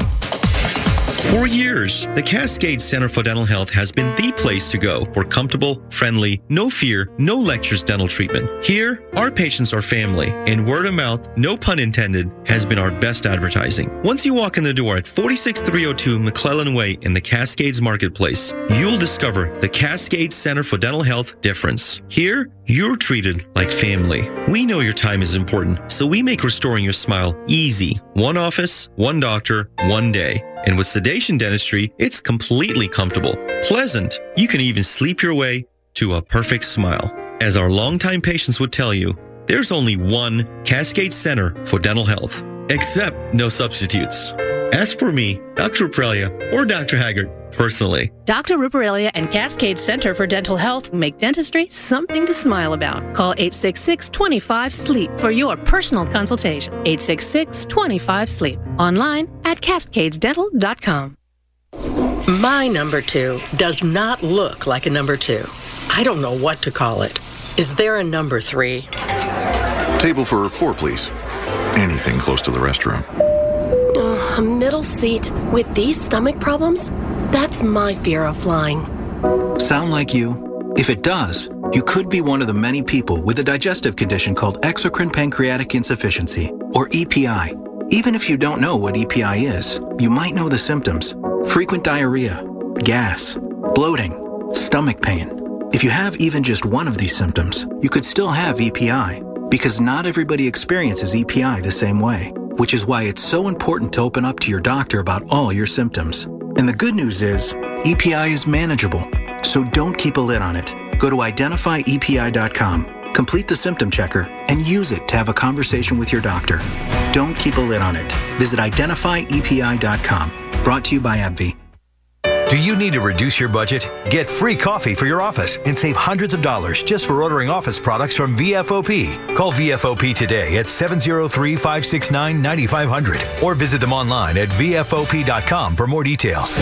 [SPEAKER 28] For years, the Cascade Center for Dental Health has been the place to go for comfortable, friendly, no fear, no lectures dental treatment. Here, our patients are family, and word of mouth, no pun intended, has been our best advertising. Once you walk in the door at 46302 McClellan Way in the Cascades Marketplace, you'll discover the Cascade Center for Dental Health difference. Here, you're treated like family. We know your time is important, so we make restoring your smile easy. One office, one doctor, one day. And with sedation dentistry, it's completely comfortable, pleasant. You can even sleep your way to a perfect smile. As our longtime patients would tell you, there's only one Cascade Center for Dental Health, except no substitutes. Ask for me, Dr. Ruparelia, or Dr. Haggard personally.
[SPEAKER 4] Dr. Ruparelia and Cascade Center for Dental Health make dentistry something to smile about. Call 866-25-SLEEP for your personal consultation. 866-25-SLEEP. Online at cascadesdental.com.
[SPEAKER 5] My number 2 does not look like a number 2. I don't know what to call it. Is there a number 3?
[SPEAKER 6] Table for 4, please. Anything close to the restroom.
[SPEAKER 7] A middle seat with these stomach problems? That's my fear of flying.
[SPEAKER 8] Sound like you? If it does, you could be one of the many people with a digestive condition called exocrine pancreatic insufficiency, or EPI. Even if you don't know what EPI is, you might know the symptoms: frequent diarrhea, gas, bloating, stomach pain. If you have even just one of these symptoms, you could still have EPI, because not everybody experiences EPI the same way, which is why it's so important to open up to your doctor about all your symptoms. And the good news is, EPI is manageable, so don't keep a lid on it. Go to identifyepi.com, complete the symptom checker, and use it to have a conversation with your doctor. Don't keep a lid on it. Visit identifyepi.com. Brought to you by AbbVie.
[SPEAKER 22] Do you need to reduce your budget? Get free coffee for your office and save hundreds of dollars just for ordering office products from VFOP. Call VFOP today at 703-569-9500 or visit them online at VFOP.com for more details.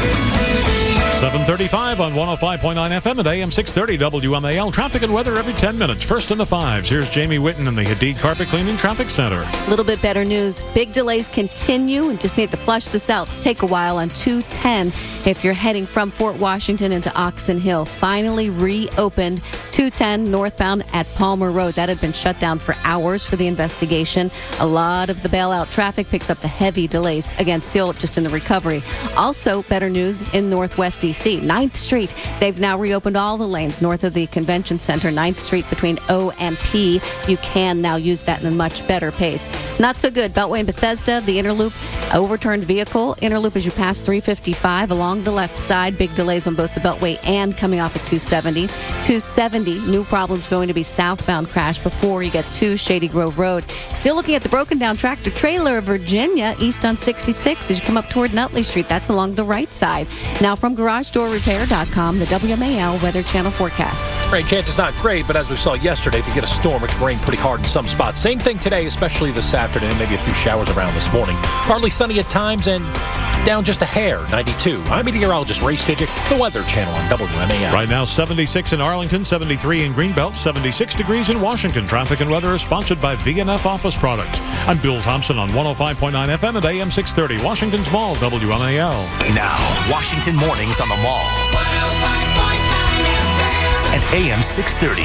[SPEAKER 3] 7:35 on 105.9 FM and AM 630 WMAL. Traffic and weather every 10 minutes. First in the 5s. Here's Jamie Whitten in the Hadid Carpet Cleaning Traffic Center.
[SPEAKER 13] A little bit better news. Big delays continue and just need to flush this out. Take a while on 210 if you're heading from Fort Washington into Oxon Hill. Finally reopened 210 northbound at Palmer Road. That had been shut down for hours for the investigation. A lot of the bailout traffic picks up the heavy delays. Again, still just in the recovery. Also, better news in Northwest DC. 9th Street. They've now reopened all the lanes north of the Convention Center. 9th Street between O and P. You can now use that in a much better pace. Not so good. Beltway and Bethesda, the Interloop, overturned vehicle. Interloop as you pass 355 along the left side. Big delays on both the Beltway and coming off at 270. 270, new problems going to be southbound crash before you get to Shady Grove Road. Still looking at the broken down tractor trailer of Virginia, east on 66 as you come up toward Nutley Street. That's along the right side. Now from GarageDoorRepair.com, the WMAL Weather Channel forecast.
[SPEAKER 9] Rain chance is not great, but as we saw yesterday, if you get a storm, it can rain pretty hard in some spots. Same thing today, especially this afternoon. Maybe a few showers around this morning. Partly sunny at times and down just a hair, 92. I'm meteorologist Ray Stidgick, the Weather Channel on WMAL.
[SPEAKER 3] Right now, 76 in Arlington, 73 in Greenbelt, 76 degrees in Washington. Traffic and weather is sponsored by VNF Office Products. I'm Bill Thompson on 105.9 FM and AM 630, Washington's Mall, WMAL.
[SPEAKER 2] Now, Washington Mornings on the Mall. 105.9 FM. And AM 630.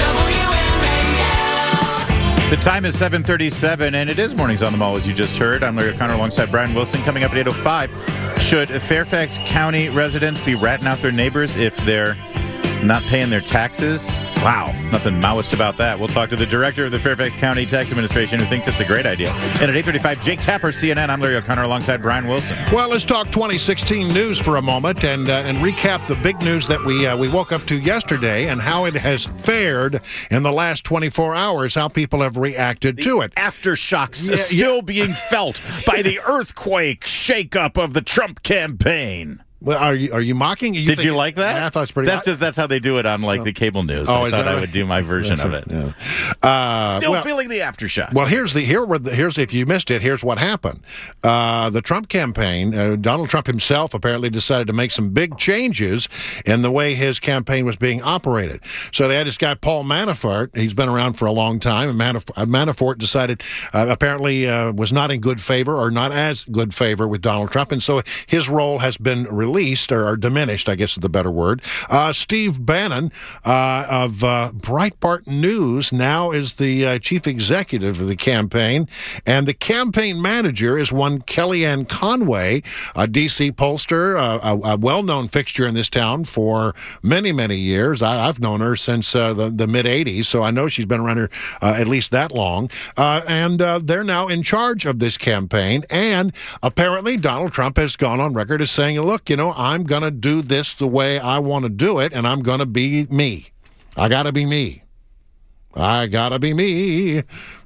[SPEAKER 15] The time is 7:37, and it is Mornings on the Mall, as you just heard. I'm Larry O'Connor alongside Brian Wilson. Coming up at 8:05, should Fairfax County residents be ratting out their neighbors if they're not paying their taxes? Wow, nothing Maoist about that. We'll talk to the director of the Fairfax County Tax Administration who thinks it's a great idea. And at 8:35, Jake Tapper, CNN. I'm Larry O'Connor alongside Brian Wilson.
[SPEAKER 14] Well, let's talk 2016 news for a moment and recap the big news that we woke up to yesterday and how it has fared in the last 24 hours, how people have reacted to it.
[SPEAKER 15] Aftershocks still being felt by the earthquake shakeup of the Trump campaign.
[SPEAKER 14] Well, are you mocking?
[SPEAKER 15] Did you like that?
[SPEAKER 14] Yeah, I thought it's pretty.
[SPEAKER 15] That's how they do it on the cable news. I thought I would do my version of it.
[SPEAKER 14] Yeah.
[SPEAKER 15] Still feeling the aftershocks.
[SPEAKER 14] Well, here's if you missed it, here's what happened. The Trump campaign, Donald Trump himself apparently decided to make some big changes in the way his campaign was being operated. So they had this guy Paul Manafort. He's been around for a long time, and Manafort decided apparently was not in good favor or not as good favor with Donald Trump, and so his role has been released or diminished, I guess is the better word. Steve Bannon of Breitbart News now is the chief executive of the campaign, and the campaign manager is one Kellyanne Conway, a D.C. pollster, a well-known fixture in this town for many, many years. I've known her since the mid-'80s, so I know she's been around here at least that long. And they're now in charge of this campaign, and apparently Donald Trump has gone on record as saying, look, I'm going to do this the way I want to do it, and I'm going to be me. I got to be me. I got to be me.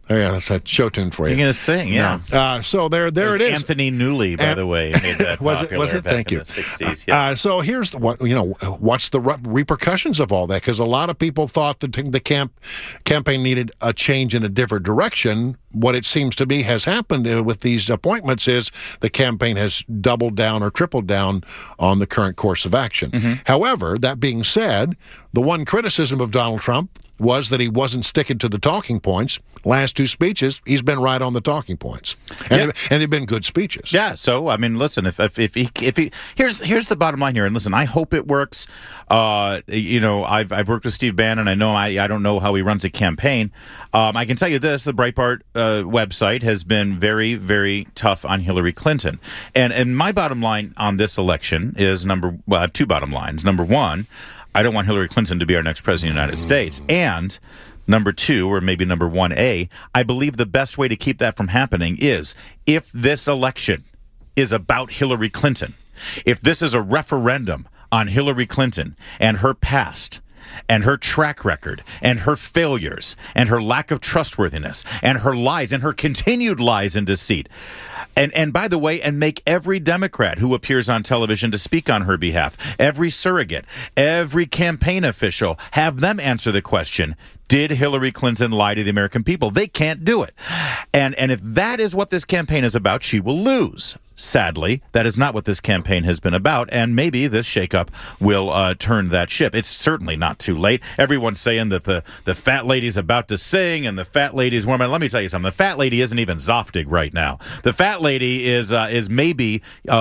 [SPEAKER 14] Yeah, that's that show tune for you.
[SPEAKER 15] You're going to sing, yeah.
[SPEAKER 14] So there it is.
[SPEAKER 15] Anthony Newley, by the way, made that popular
[SPEAKER 14] was it?
[SPEAKER 15] back
[SPEAKER 14] Thank
[SPEAKER 15] in
[SPEAKER 14] you.
[SPEAKER 15] the 60s. Yeah.
[SPEAKER 14] So here's what's the repercussions of all that? Because a lot of people thought that the campaign needed a change in a different direction. What it seems to be has happened with these appointments is the campaign has doubled down or tripled down on the current course of action.
[SPEAKER 15] Mm-hmm.
[SPEAKER 14] However, that being said, the one criticism of Donald Trump was that he wasn't sticking to the talking points. Last two speeches, he's been right on the talking points, and they've been good speeches.
[SPEAKER 15] Yeah. So I mean, listen, if he here's the bottom line here, and listen, I hope it works. I've worked with Steve Bannon. I know I don't know how he runs a campaign. I can tell you this: the Breitbart website has been very, very tough on Hillary Clinton, and my bottom line on this election is I have two bottom lines. Number one, I don't want Hillary Clinton to be our next president of the United States, and number two, or maybe number 1A, I believe the best way to keep that from happening is if this election is about Hillary Clinton, if this is a referendum on Hillary Clinton and her past and her track record and her failures and her lack of trustworthiness and her lies and her continued lies and deceit, and by the way, and make every Democrat who appears on television to speak on her behalf, every surrogate, every campaign official, have them answer the question, did Hillary Clinton lie to the American people? They can't do it. And if that is what this campaign is about, she will lose. Sadly, that is not what this campaign has been about, and maybe this shakeup will turn that ship. It's certainly not too late. Everyone's saying that the fat lady's about to sing, and the fat lady's warm. And let me tell you something. The fat lady isn't even Zoftig right now. The fat lady is maybe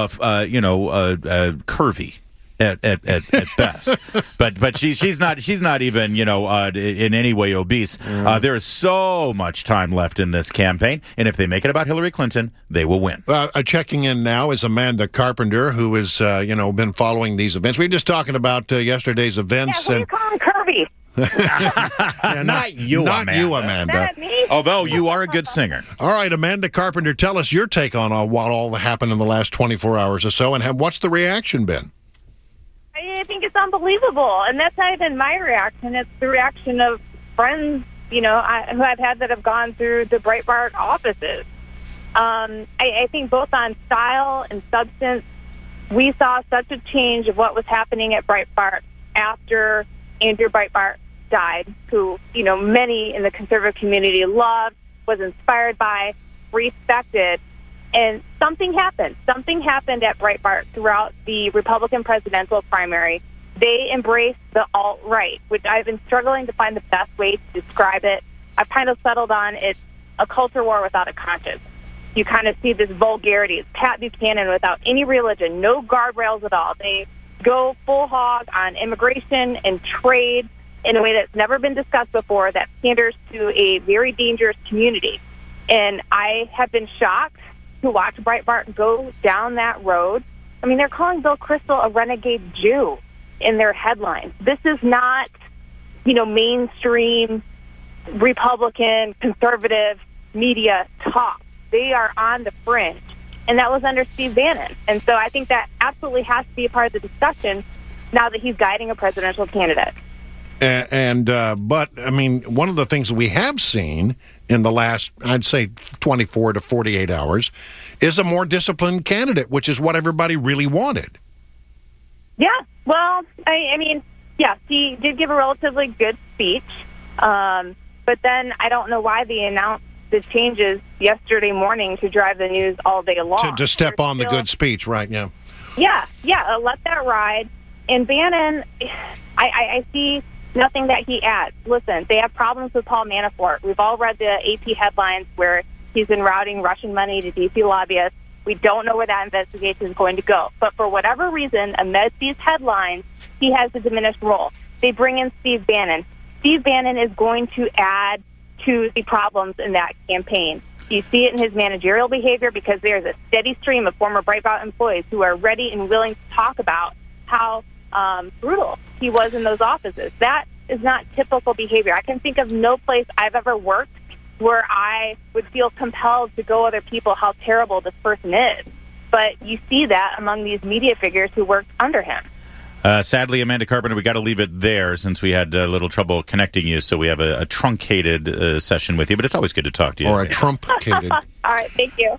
[SPEAKER 15] curvy. At best, but she's not even in any way obese. There is so much time left in this campaign, and if they make it about Hillary Clinton, they will win.
[SPEAKER 14] Checking in now is Amanda Carpenter, who has been following these events. We were just talking about yesterday's events.
[SPEAKER 1] Yeah, who you calling curvy?
[SPEAKER 15] Not you, Amanda.
[SPEAKER 1] Not me.
[SPEAKER 15] Although you are a good singer.
[SPEAKER 14] All right, Amanda Carpenter, tell us your take on what all happened in the last 24 hours or so, and what's the reaction been?
[SPEAKER 1] I think it's unbelievable, and that's not even my reaction. It's the reaction of friends, who I've had that have gone through the Breitbart offices. I think both on style and substance, we saw such a change of what was happening at Breitbart after Andrew Breitbart died, who, many in the conservative community loved, was inspired by, respected. And something happened. Something happened at Breitbart throughout the Republican presidential primary. They embraced the alt-right, which I've been struggling to find the best way to describe it. I've kind of settled on it's a culture war without a conscience. You kind of see this vulgarity. It's Pat Buchanan without any religion, no guardrails at all. They go full hog on immigration and trade in a way that's never been discussed before that panders to a very dangerous community. And I have been shocked to watch Breitbart go down that road. I mean, they're calling Bill Kristol a renegade Jew in their headlines. This is not, mainstream Republican conservative media talk. They are on the fringe, and that was under Steve Bannon. And so I think that absolutely has to be a part of the discussion now that he's guiding a presidential candidate.
[SPEAKER 14] But I mean, one of the things that we have seen in the last, I'd say, 24 to 48 hours is a more disciplined candidate, which is what everybody really wanted.
[SPEAKER 1] Yeah, well, I mean, yeah, he did give a relatively good speech, but then I don't know why they announced the changes yesterday morning to drive the news all day long.
[SPEAKER 14] To step on the good speech, right, yeah.
[SPEAKER 1] Yeah, let that ride. And Bannon, I see nothing that he adds. Listen, they have problems with Paul Manafort. We've all read the AP headlines where he's been routing Russian money to D.C. lobbyists. We don't know where that investigation is going to go. But for whatever reason, amid these headlines, he has a diminished role. They bring in Steve Bannon. Steve Bannon is going to add to the problems in that campaign. You see it in his managerial behavior because there's a steady stream of former Breitbart employees who are ready and willing to talk about how brutal he was in those offices. That is not typical behavior. I can think of no place I've ever worked where I would feel compelled to go other people how terrible this person is. But you see that among these media figures who worked under him.
[SPEAKER 15] Sadly, Amanda Carpenter, we got to leave it there since we had a little trouble connecting you, so we have a truncated session with you, but it's always good to talk to you.
[SPEAKER 14] Or a trump-cated.
[SPEAKER 1] All right, thank you.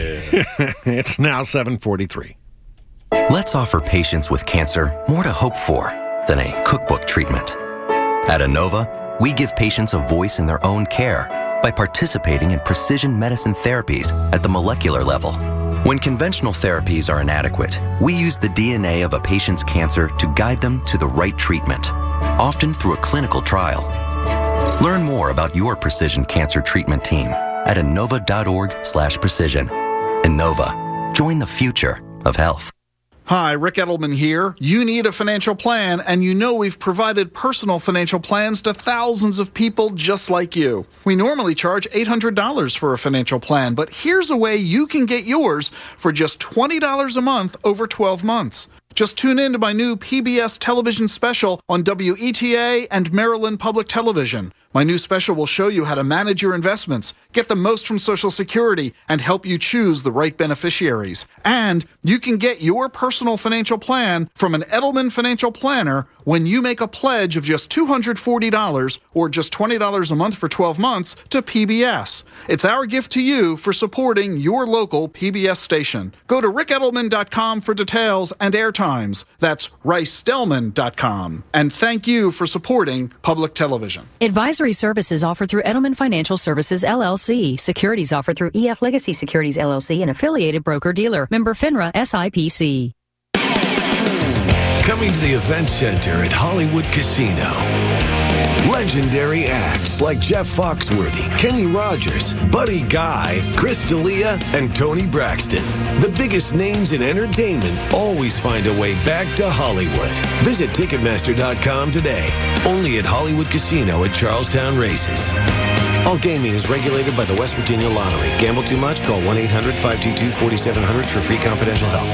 [SPEAKER 14] It's now 7:43.
[SPEAKER 10] Let's offer patients with cancer more to hope for than a cookbook treatment. At Inova, we give patients a voice in their own care by participating in precision medicine therapies at the molecular level. When conventional therapies are inadequate, we use the DNA of a patient's cancer to guide them to the right treatment, often through a clinical trial. Learn more about your precision cancer treatment team at Innova.org/precision. Innova. Join the future of health.
[SPEAKER 11] Hi, Rick Edelman here. You need a financial plan, and you know we've provided personal financial plans to thousands of people just like you. We normally charge $800 for a financial plan, but here's a way you can get yours for just $20 a month over 12 months. Just tune in to my new PBS television special on WETA and Maryland Public Television. My new special will show you how to manage your investments, get the most from Social Security, and help you choose the right beneficiaries. And you can get your personal financial plan from an Edelman financial planner when you make a pledge of just $240 or just $20 a month for 12 months to PBS. It's our gift to you for supporting your local PBS station. Go to rickedelman.com for details and airtimes. That's ricedelman.com. And thank you for supporting public television.
[SPEAKER 12] Advisory services offered through Edelman Financial Services, LLC. Securities offered through EF Legacy Securities, LLC, an affiliated broker-dealer. Member FINRA, SIPC.
[SPEAKER 16] Coming to the Event Center at Hollywood Casino. Legendary acts like Jeff Foxworthy, Kenny Rogers, Buddy Guy, Chris D'Elia, and Tony Braxton. The biggest names in entertainment always find a way back to Hollywood. Visit Ticketmaster.com today. Only at Hollywood Casino at Charlestown Races. All gaming is regulated by the West Virginia Lottery. Gamble too much? Call 1-800-522-4700 for free confidential help.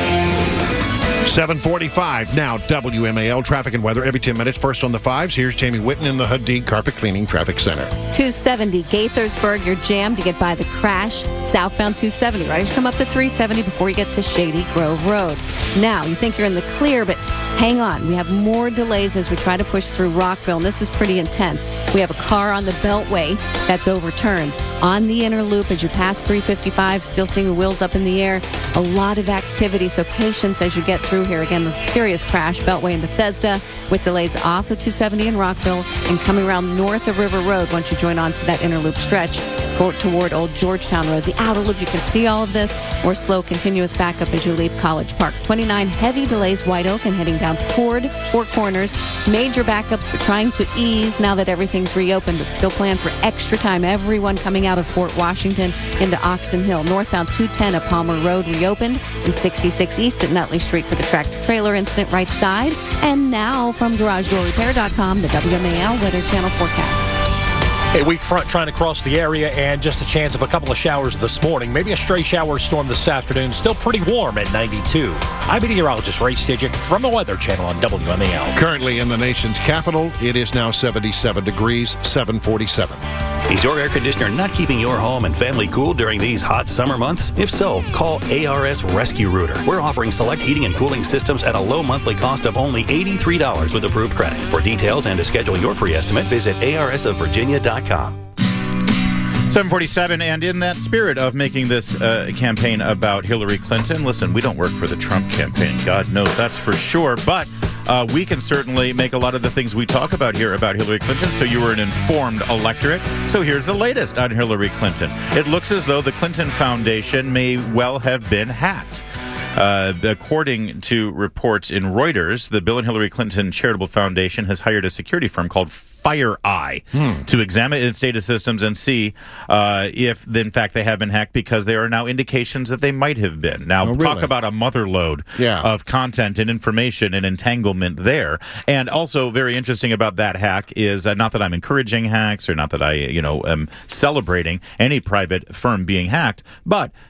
[SPEAKER 14] 7:45 now. WMAL traffic and weather every 10 minutes. First on the fives. Here's Jamie Whitten in the Hadid Carpet Cleaning Traffic Center.
[SPEAKER 13] 270 Gaithersburg. You're jammed to get by the crash. Southbound 270. Right as you come up to 370 before you get to Shady Grove Road. Now you think you're in the clear, but hang on. We have more delays as we try to push through Rockville, and this is pretty intense. We have a car on the Beltway that's overturned. On the inner loop as you pass 355, still seeing the wheels up in the air. A lot of activity, so patience as you get through here. Again, the serious crash, Beltway in Bethesda, with delays off of 270 in Rockville and coming around north of River Road once you join on to that inner loop stretch toward Old Georgetown Road. The outer loop, you can see all of this. More slow, continuous backup as you leave College Park. 29 heavy delays, White Oak and heading down toward Four Corners. Major backups, but trying to ease now that everything's reopened, but still plan for extra time. Everyone coming out of Fort Washington into Oxon Hill. Northbound 210 at Palmer Road reopened, and 66 East at Nutley Street for the tractor-trailer incident right side. And now from GarageDoorRepair.com, the WMAL Weather Channel forecast.
[SPEAKER 9] A weak front trying to cross the area, and just a chance of a couple of showers this morning. Maybe a stray shower storm this afternoon. Still pretty warm at 92. I'm meteorologist Ray Stidgick from the Weather Channel on WMAL.
[SPEAKER 14] Currently in the nation's capital, it is now 77 degrees, 7:47.
[SPEAKER 17] Is your air conditioner not keeping your home and family cool during these hot summer months? If so, call ARS Rescue Rooter. We're offering select heating and cooling systems at a low monthly cost of only $83 with approved credit. For details and to schedule your free estimate, visit arsofvirginia.com.
[SPEAKER 15] 7:47, and in that spirit of making this campaign about Hillary Clinton, listen, we don't work for the Trump campaign. God knows that's for sure, but we can certainly make a lot of the things we talk about here about Hillary Clinton, so you were an informed electorate. So here's the latest on Hillary Clinton. It looks as though the Clinton Foundation may well have been hacked. According to reports in Reuters, the Bill and Hillary Clinton Charitable Foundation has hired a security firm called FireEye to examine its data systems and see if, in fact, they have been hacked, because there are now indications that they might have been. Now, talk about a motherlode of content and information and entanglement there. And also very interesting about that hack is not that I'm encouraging hacks or not that I, am celebrating any private firm being hacked, but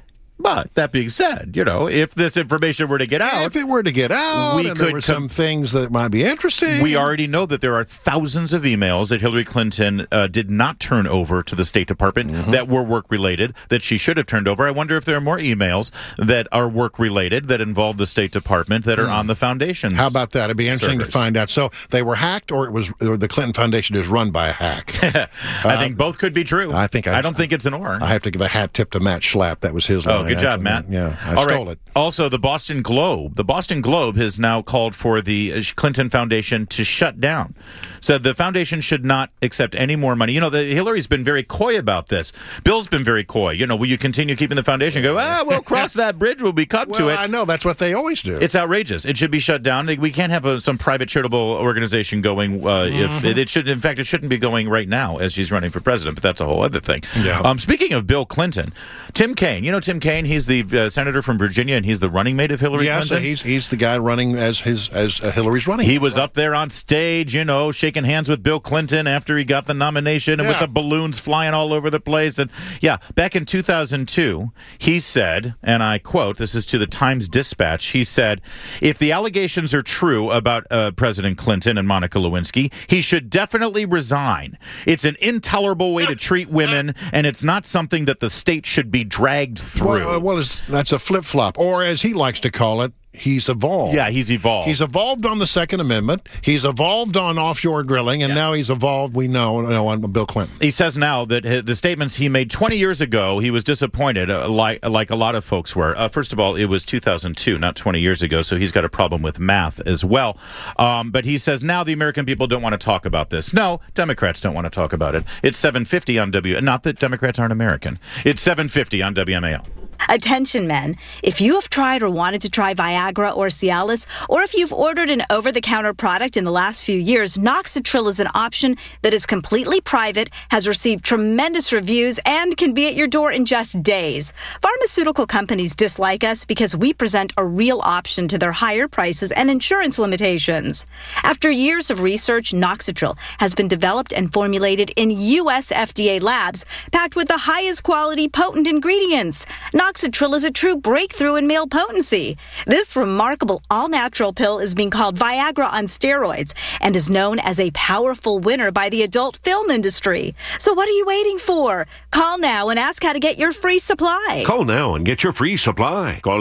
[SPEAKER 15] But that being said, if this information were to get out...
[SPEAKER 14] If it were to get out, there were some things that might be interesting.
[SPEAKER 15] We already know that there are thousands of emails that Hillary Clinton did not turn over to the State Department that were work-related, that she should have turned over. I wonder if there are more emails that are work-related that involve the State Department that are on the foundation's
[SPEAKER 14] How about that? It'd be interesting to find out. So they were hacked, or the Clinton Foundation is run by a hack?
[SPEAKER 15] I think both could be true. I don't think it's an or.
[SPEAKER 14] I have to give a hat tip to Matt Schlapp. That was his line.
[SPEAKER 15] Good job, Matt.
[SPEAKER 14] Yeah, I stole it.
[SPEAKER 15] Also, the Boston Globe. The Boston Globe has now called for the Clinton Foundation to shut down. Said the foundation should not accept any more money. Hillary's been very coy about this. Bill's been very coy. Will you continue keeping the foundation? Go, we'll cross that bridge when we come to it.
[SPEAKER 14] I know. That's what they always do.
[SPEAKER 15] It's outrageous. It should be shut down. We can't have some private charitable organization going. If it should, in fact, it shouldn't be going right now as she's running for president. But that's a whole other thing.
[SPEAKER 14] Yeah.
[SPEAKER 15] Speaking of Bill Clinton, Tim Kaine. Tim Kaine. He's the senator from Virginia, and he's the running mate of Hillary Clinton.
[SPEAKER 14] So he's the guy running as Hillary's running.
[SPEAKER 15] He was up there on stage, shaking hands with Bill Clinton after he got the nomination, and with the balloons flying all over the place. And back in 2002, he said, and I quote, this is to the Times-Dispatch, he said, if the allegations are true about President Clinton and Monica Lewinsky, he should definitely resign. It's an intolerable way to treat women, and it's not something that the state should be dragged through.
[SPEAKER 14] Well, that's a flip-flop, or as he likes to call it, he's evolved.
[SPEAKER 15] Yeah, he's evolved.
[SPEAKER 14] He's evolved on the Second Amendment. He's evolved on offshore drilling, and now he's evolved, we know, on Bill Clinton.
[SPEAKER 15] He says now that the statements he made 20 years ago, he was disappointed, like a lot of folks were. First of all, it was 2002, not 20 years ago, so he's got a problem with math as well. But he says now the American people don't want to talk about this. No, Democrats don't want to talk about it. It's 7:50 on not that Democrats aren't American. It's 7:50 on WMAL.
[SPEAKER 18] Attention, men. If you have tried or wanted to try Viagra or Cialis, or if you've ordered an over-the-counter product in the last few years, Noxitril is an option that is completely private, has received tremendous reviews, and can be at your door in just days. Pharmaceutical companies dislike us because we present a real option to their higher prices and insurance limitations. After years of research, Noxitril has been developed and formulated in U.S. FDA labs, packed with the highest quality potent ingredients. Noxitril is a true breakthrough in male potency. This remarkable all-natural pill is being called Viagra on steroids and is known as a powerful winner by the adult film industry. So what are you waiting for? Call now and ask how to get your free supply.
[SPEAKER 19] Call now and get your free supply. Call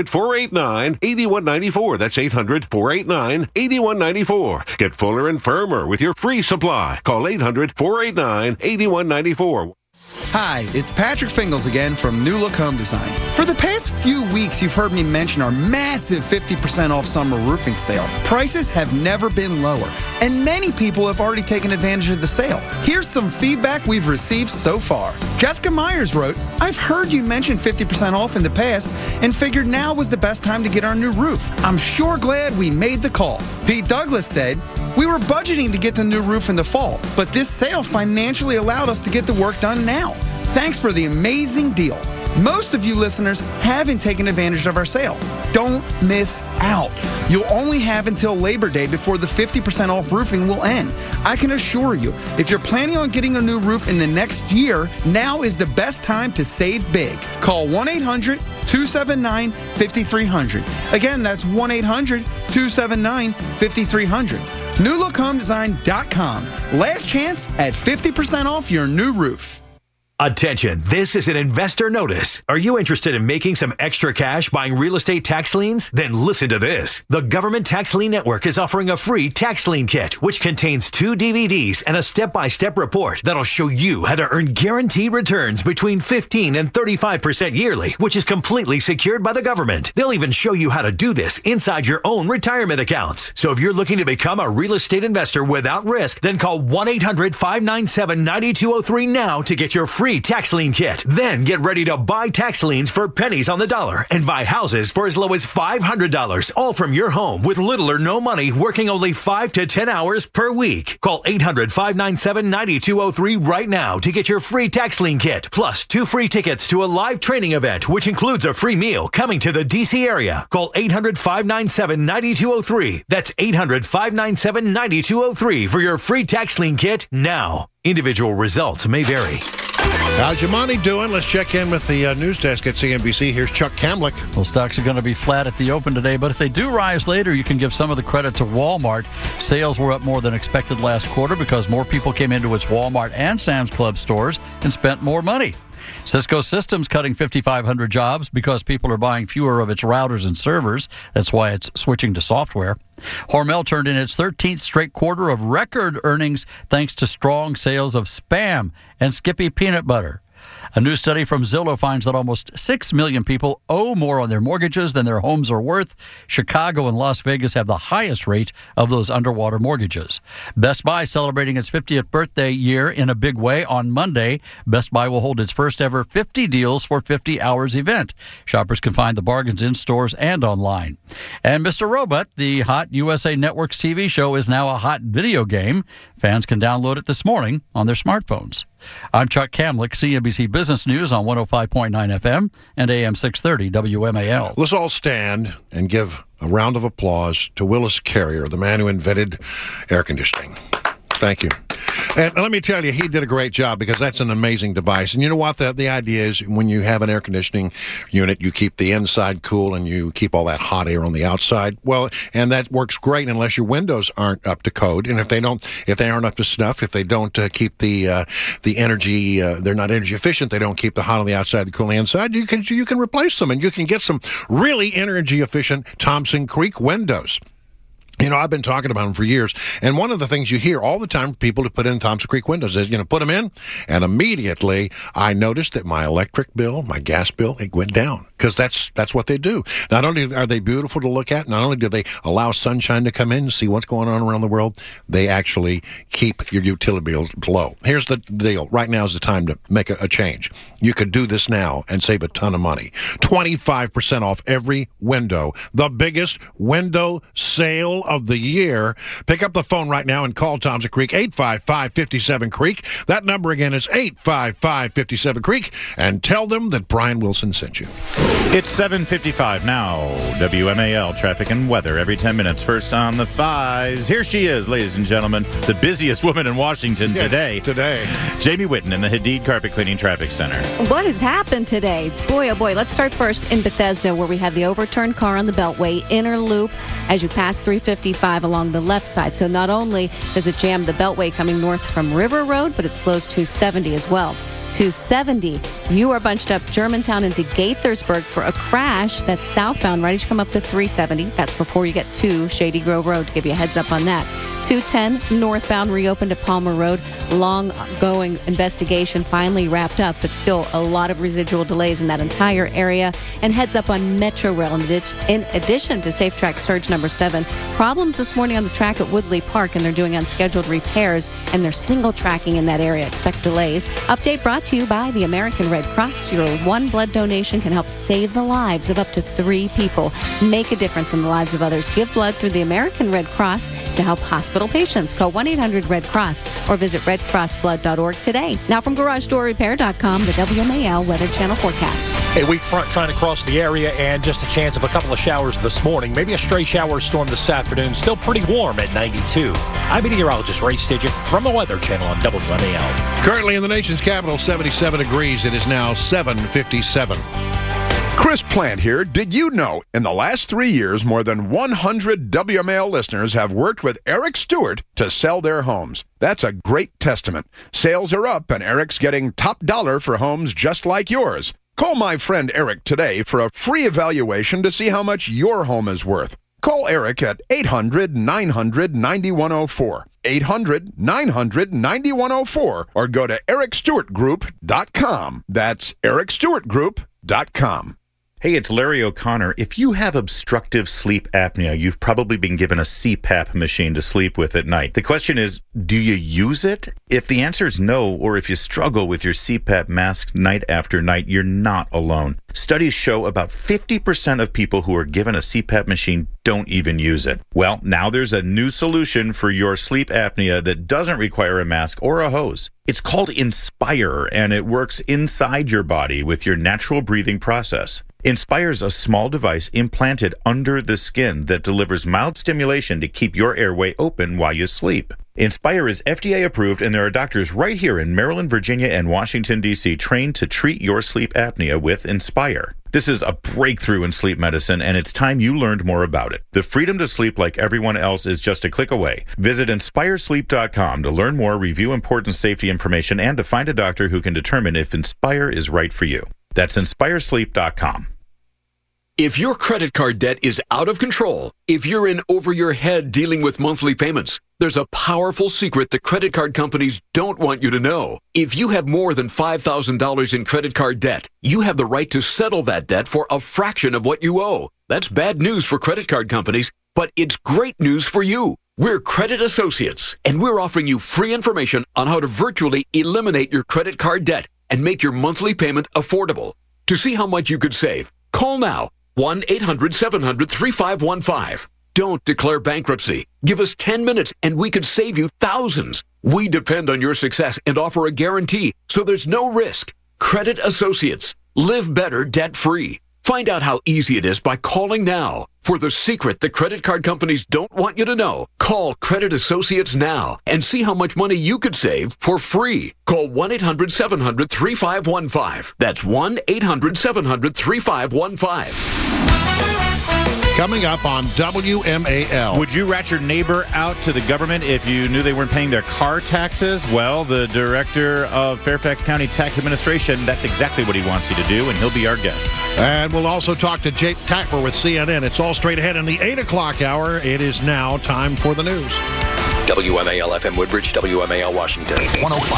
[SPEAKER 19] 800-489-8194. That's 800-489-8194. Get fuller and firmer with your free supply. Call 800-489-8194.
[SPEAKER 20] Hi, it's Patrick Fingles again from New Look Home Design. For the past few weeks, you've heard me mention our massive 50% off summer roofing sale. Prices have never been lower, and many people have already taken advantage of the sale. Here's some feedback we've received so far. Jessica Myers wrote, I've heard you mention 50% off in the past and figured now was the best time to get our new roof. I'm sure glad we made the call. Pete Douglas said, we were budgeting to get the new roof in the fall, but this sale financially allowed us to get the work done now. Thanks for the amazing deal. Most of you listeners haven't taken advantage of our sale. Don't miss out. You'll only have until Labor Day before the 50% off roofing will end. I can assure you, if you're planning on getting a new roof in the next year, now is the best time to save big. Call 1-800-279-5300. Again, that's 1-800-279-5300. NewLookHomeDesign.com. Last chance at 50% off your new roof.
[SPEAKER 22] Attention, this is an investor notice. Are you interested in making some extra cash buying real estate tax liens? Then listen to this. The Government Tax Lien Network is offering a free tax lien kit, which contains 2 DVDs and a step-by-step report that'll show you how to earn guaranteed returns between 15 and 35% yearly, which is completely secured by the government. They'll even show you how to do this inside your own retirement accounts. So if you're looking to become a real estate investor without risk, then call 1-800-597-9203 now to get your free tax lien kit. Then get ready to buy tax liens for pennies on the dollar and buy houses for as low as $500, all from your home with little or no money, working only 5 to 10 hours per week. Call 800-597-9203 right now to get your free tax lien kit, plus 2 free tickets to a live training event, which includes a free meal coming to the DC area. Call 800-597-9203. That's 800-597-9203 for your free tax lien kit now. Individual results may vary.
[SPEAKER 14] How's your money doing? Let's check in with the news desk at CNBC. Here's Chuck Kamlick.
[SPEAKER 4] Well, stocks are going to be flat at the open today, but if they do rise later, you can give some of the credit to Walmart. Sales were up more than expected last quarter because more people came into its Walmart and Sam's Club stores and spent more money. Cisco Systems cutting 5,500 jobs because people are buying fewer of its routers and servers. That's why it's switching to software. Hormel turned in its 13th straight quarter of record earnings thanks to strong sales of Spam and Skippy peanut butter. A new study from Zillow finds that almost 6 million people owe more on their mortgages than their homes are worth. Chicago and Las Vegas have the highest rate of those underwater mortgages. Best Buy celebrating its 50th birthday year in a big way on Monday. Best Buy will hold its first ever 50 Deals for 50 Hours event. Shoppers can find the bargains in stores and online. And Mr. Robot, the hot USA Network's TV show, is now a hot video game. Fans can download it this morning on their smartphones. I'm Chuck Kamlick, CNBC Business News on 105.9 FM and AM 630 WMAL.
[SPEAKER 14] Let's all stand and give a round of applause to Willis Carrier, the man who invented air conditioning. Thank you. And let me tell you, he did a great job because that's an amazing device. And you know what? The idea is when you have an air conditioning unit, you keep the inside cool and you keep all that hot air on the outside. Well, and that works great unless your windows aren't up to code. And if they aren't up to snuff, if they don't keep the energy, they're not energy efficient, they don't keep the hot on the outside, the cool on the inside, you can replace them and you can get some really energy efficient Thompson Creek windows. You know, I've been talking about them for years, and one of the things you hear all the time from people who put in Thompson Creek windows is, put them in, and immediately I noticed that my electric bill, my gas bill, it went down, because that's what they do. Not only are they beautiful to look at, not only do they allow sunshine to come in and see what's going on around the world, they actually keep your utility bills low. Here's the deal. Right now is the time to make a change. You could do this now and save a ton of money. 25% off every window. The biggest window sale of the year. Pick up the phone right now and call Thompson Creek, 855-57-CREEK. That number again is 855-57-CREEK, and tell them that Brian Wilson sent you.
[SPEAKER 15] It's 7:55 now. WMAL traffic and weather every 10 minutes. First on the fives. Here she is, ladies and gentlemen, the busiest woman in Washington today. Jamie Whitten in the Hadid Carpet Cleaning Traffic Center.
[SPEAKER 13] What has happened today? Boy, oh boy. Let's start first in Bethesda, where we have the overturned car on the Beltway inner loop as you pass 355 along the left side. So not only does it jam the Beltway coming north from River Road, but it slows 270 as well. 270, you are bunched up Germantown into Gaithersburg for a crash that's southbound right as you come up to 370. That's before you get to Shady Grove Road, to give you a heads up on that. 210 northbound reopened at Palmer Road. Long-going investigation finally wrapped up, but still a lot of residual delays in that entire area. And heads up on Metro Rail in addition to Safe Track Surge number 7. Problems this morning on the track at Woodley Park, and they're doing unscheduled repairs, and they're single tracking in that area. Expect delays. Update brought to you by the American Red Cross. Your one blood donation can help save the lives of up to 3 people. Make a difference in the lives of others. Give blood through the American Red Cross to help hospital patients. Call 1-800-RED-CROSS or visit redcrossblood.org today. Now from GarageDoorRepair.com, the WMAL Weather Channel forecast.
[SPEAKER 9] A weak front trying to cross the area and just a chance of a couple of showers this morning. Maybe a stray shower storm this afternoon. Still pretty warm at 92. I'm meteorologist Ray Stidget from the Weather Channel on WMAL.
[SPEAKER 14] Currently in the nation's capital, 77 degrees. It is now 7:57.
[SPEAKER 21] Chris Plant here. Did you know in the last 3 years, more than 100 WMAL listeners have worked with Eric Stewart to sell their homes? That's a great testament. Sales are up and Eric's getting top dollar for homes just like yours. Call my friend Eric today for a free evaluation to see how much your home is worth. Call Eric at 800-900-9104. 800-900-9104 or go to ericstewartgroup.com. That's ericstewartgroup.com.
[SPEAKER 15] Hey, it's Larry O'Connor. If you have obstructive sleep apnea, you've probably been given a CPAP machine to sleep with at night. The question is, do you use it? If the answer is no, or if you struggle with your CPAP mask night after night, you're not alone. Studies show about 50% of people who are given a CPAP machine don't even use it. Well, now there's a new solution for your sleep apnea that doesn't require a mask or a hose. It's called Inspire, and it works inside your body with your natural breathing process. Inspire's a small device implanted under the skin that delivers mild stimulation to keep your airway open while you sleep. Inspire is FDA approved, and there are doctors right here in Maryland, Virginia, and Washington, D.C. trained to treat your sleep apnea with Inspire. This is a breakthrough in sleep medicine, and it's time you learned more about it. The freedom to sleep like everyone else is just a click away. Visit InspireSleep.com to learn more, review important safety information, and to find a doctor who can determine if Inspire is right for you. That's InspireSleep.com.
[SPEAKER 5] If your credit card debt is out of control, if you're in over your head dealing with monthly payments, there's a powerful secret the credit card companies don't want you to know. If you have more than $5,000 in credit card debt, you have the right to settle that debt for a fraction of what you owe. That's bad news for credit card companies, but it's great news for you. We're Credit Associates, and we're offering you free information on how to virtually eliminate your credit card debt and make your monthly payment affordable. To see how much you could save, call now. 1-800-700-3515. Don't declare bankruptcy. Give us 10 minutes and we could save you thousands. We depend on your success and offer a guarantee, so there's no risk. Credit Associates. Live better debt-free. Find out how easy it is by calling now. For the secret the credit card companies don't want you to know, call Credit Associates now and see how much money you could save for free. Call 1-800-700-3515. That's 1-800-700-3515.
[SPEAKER 14] Coming up on WMAL.
[SPEAKER 15] Would you rat your neighbor out to the government if you knew they weren't paying their car taxes? Well, the director of Fairfax County Tax Administration, that's exactly what he wants you to do, and he'll be our guest.
[SPEAKER 14] And we'll also talk to Jake Tapper with CNN. It's all straight ahead in the 8 o'clock hour. It is now time for the news.
[SPEAKER 2] WMAL FM Woodbridge, WMAL Washington. 105.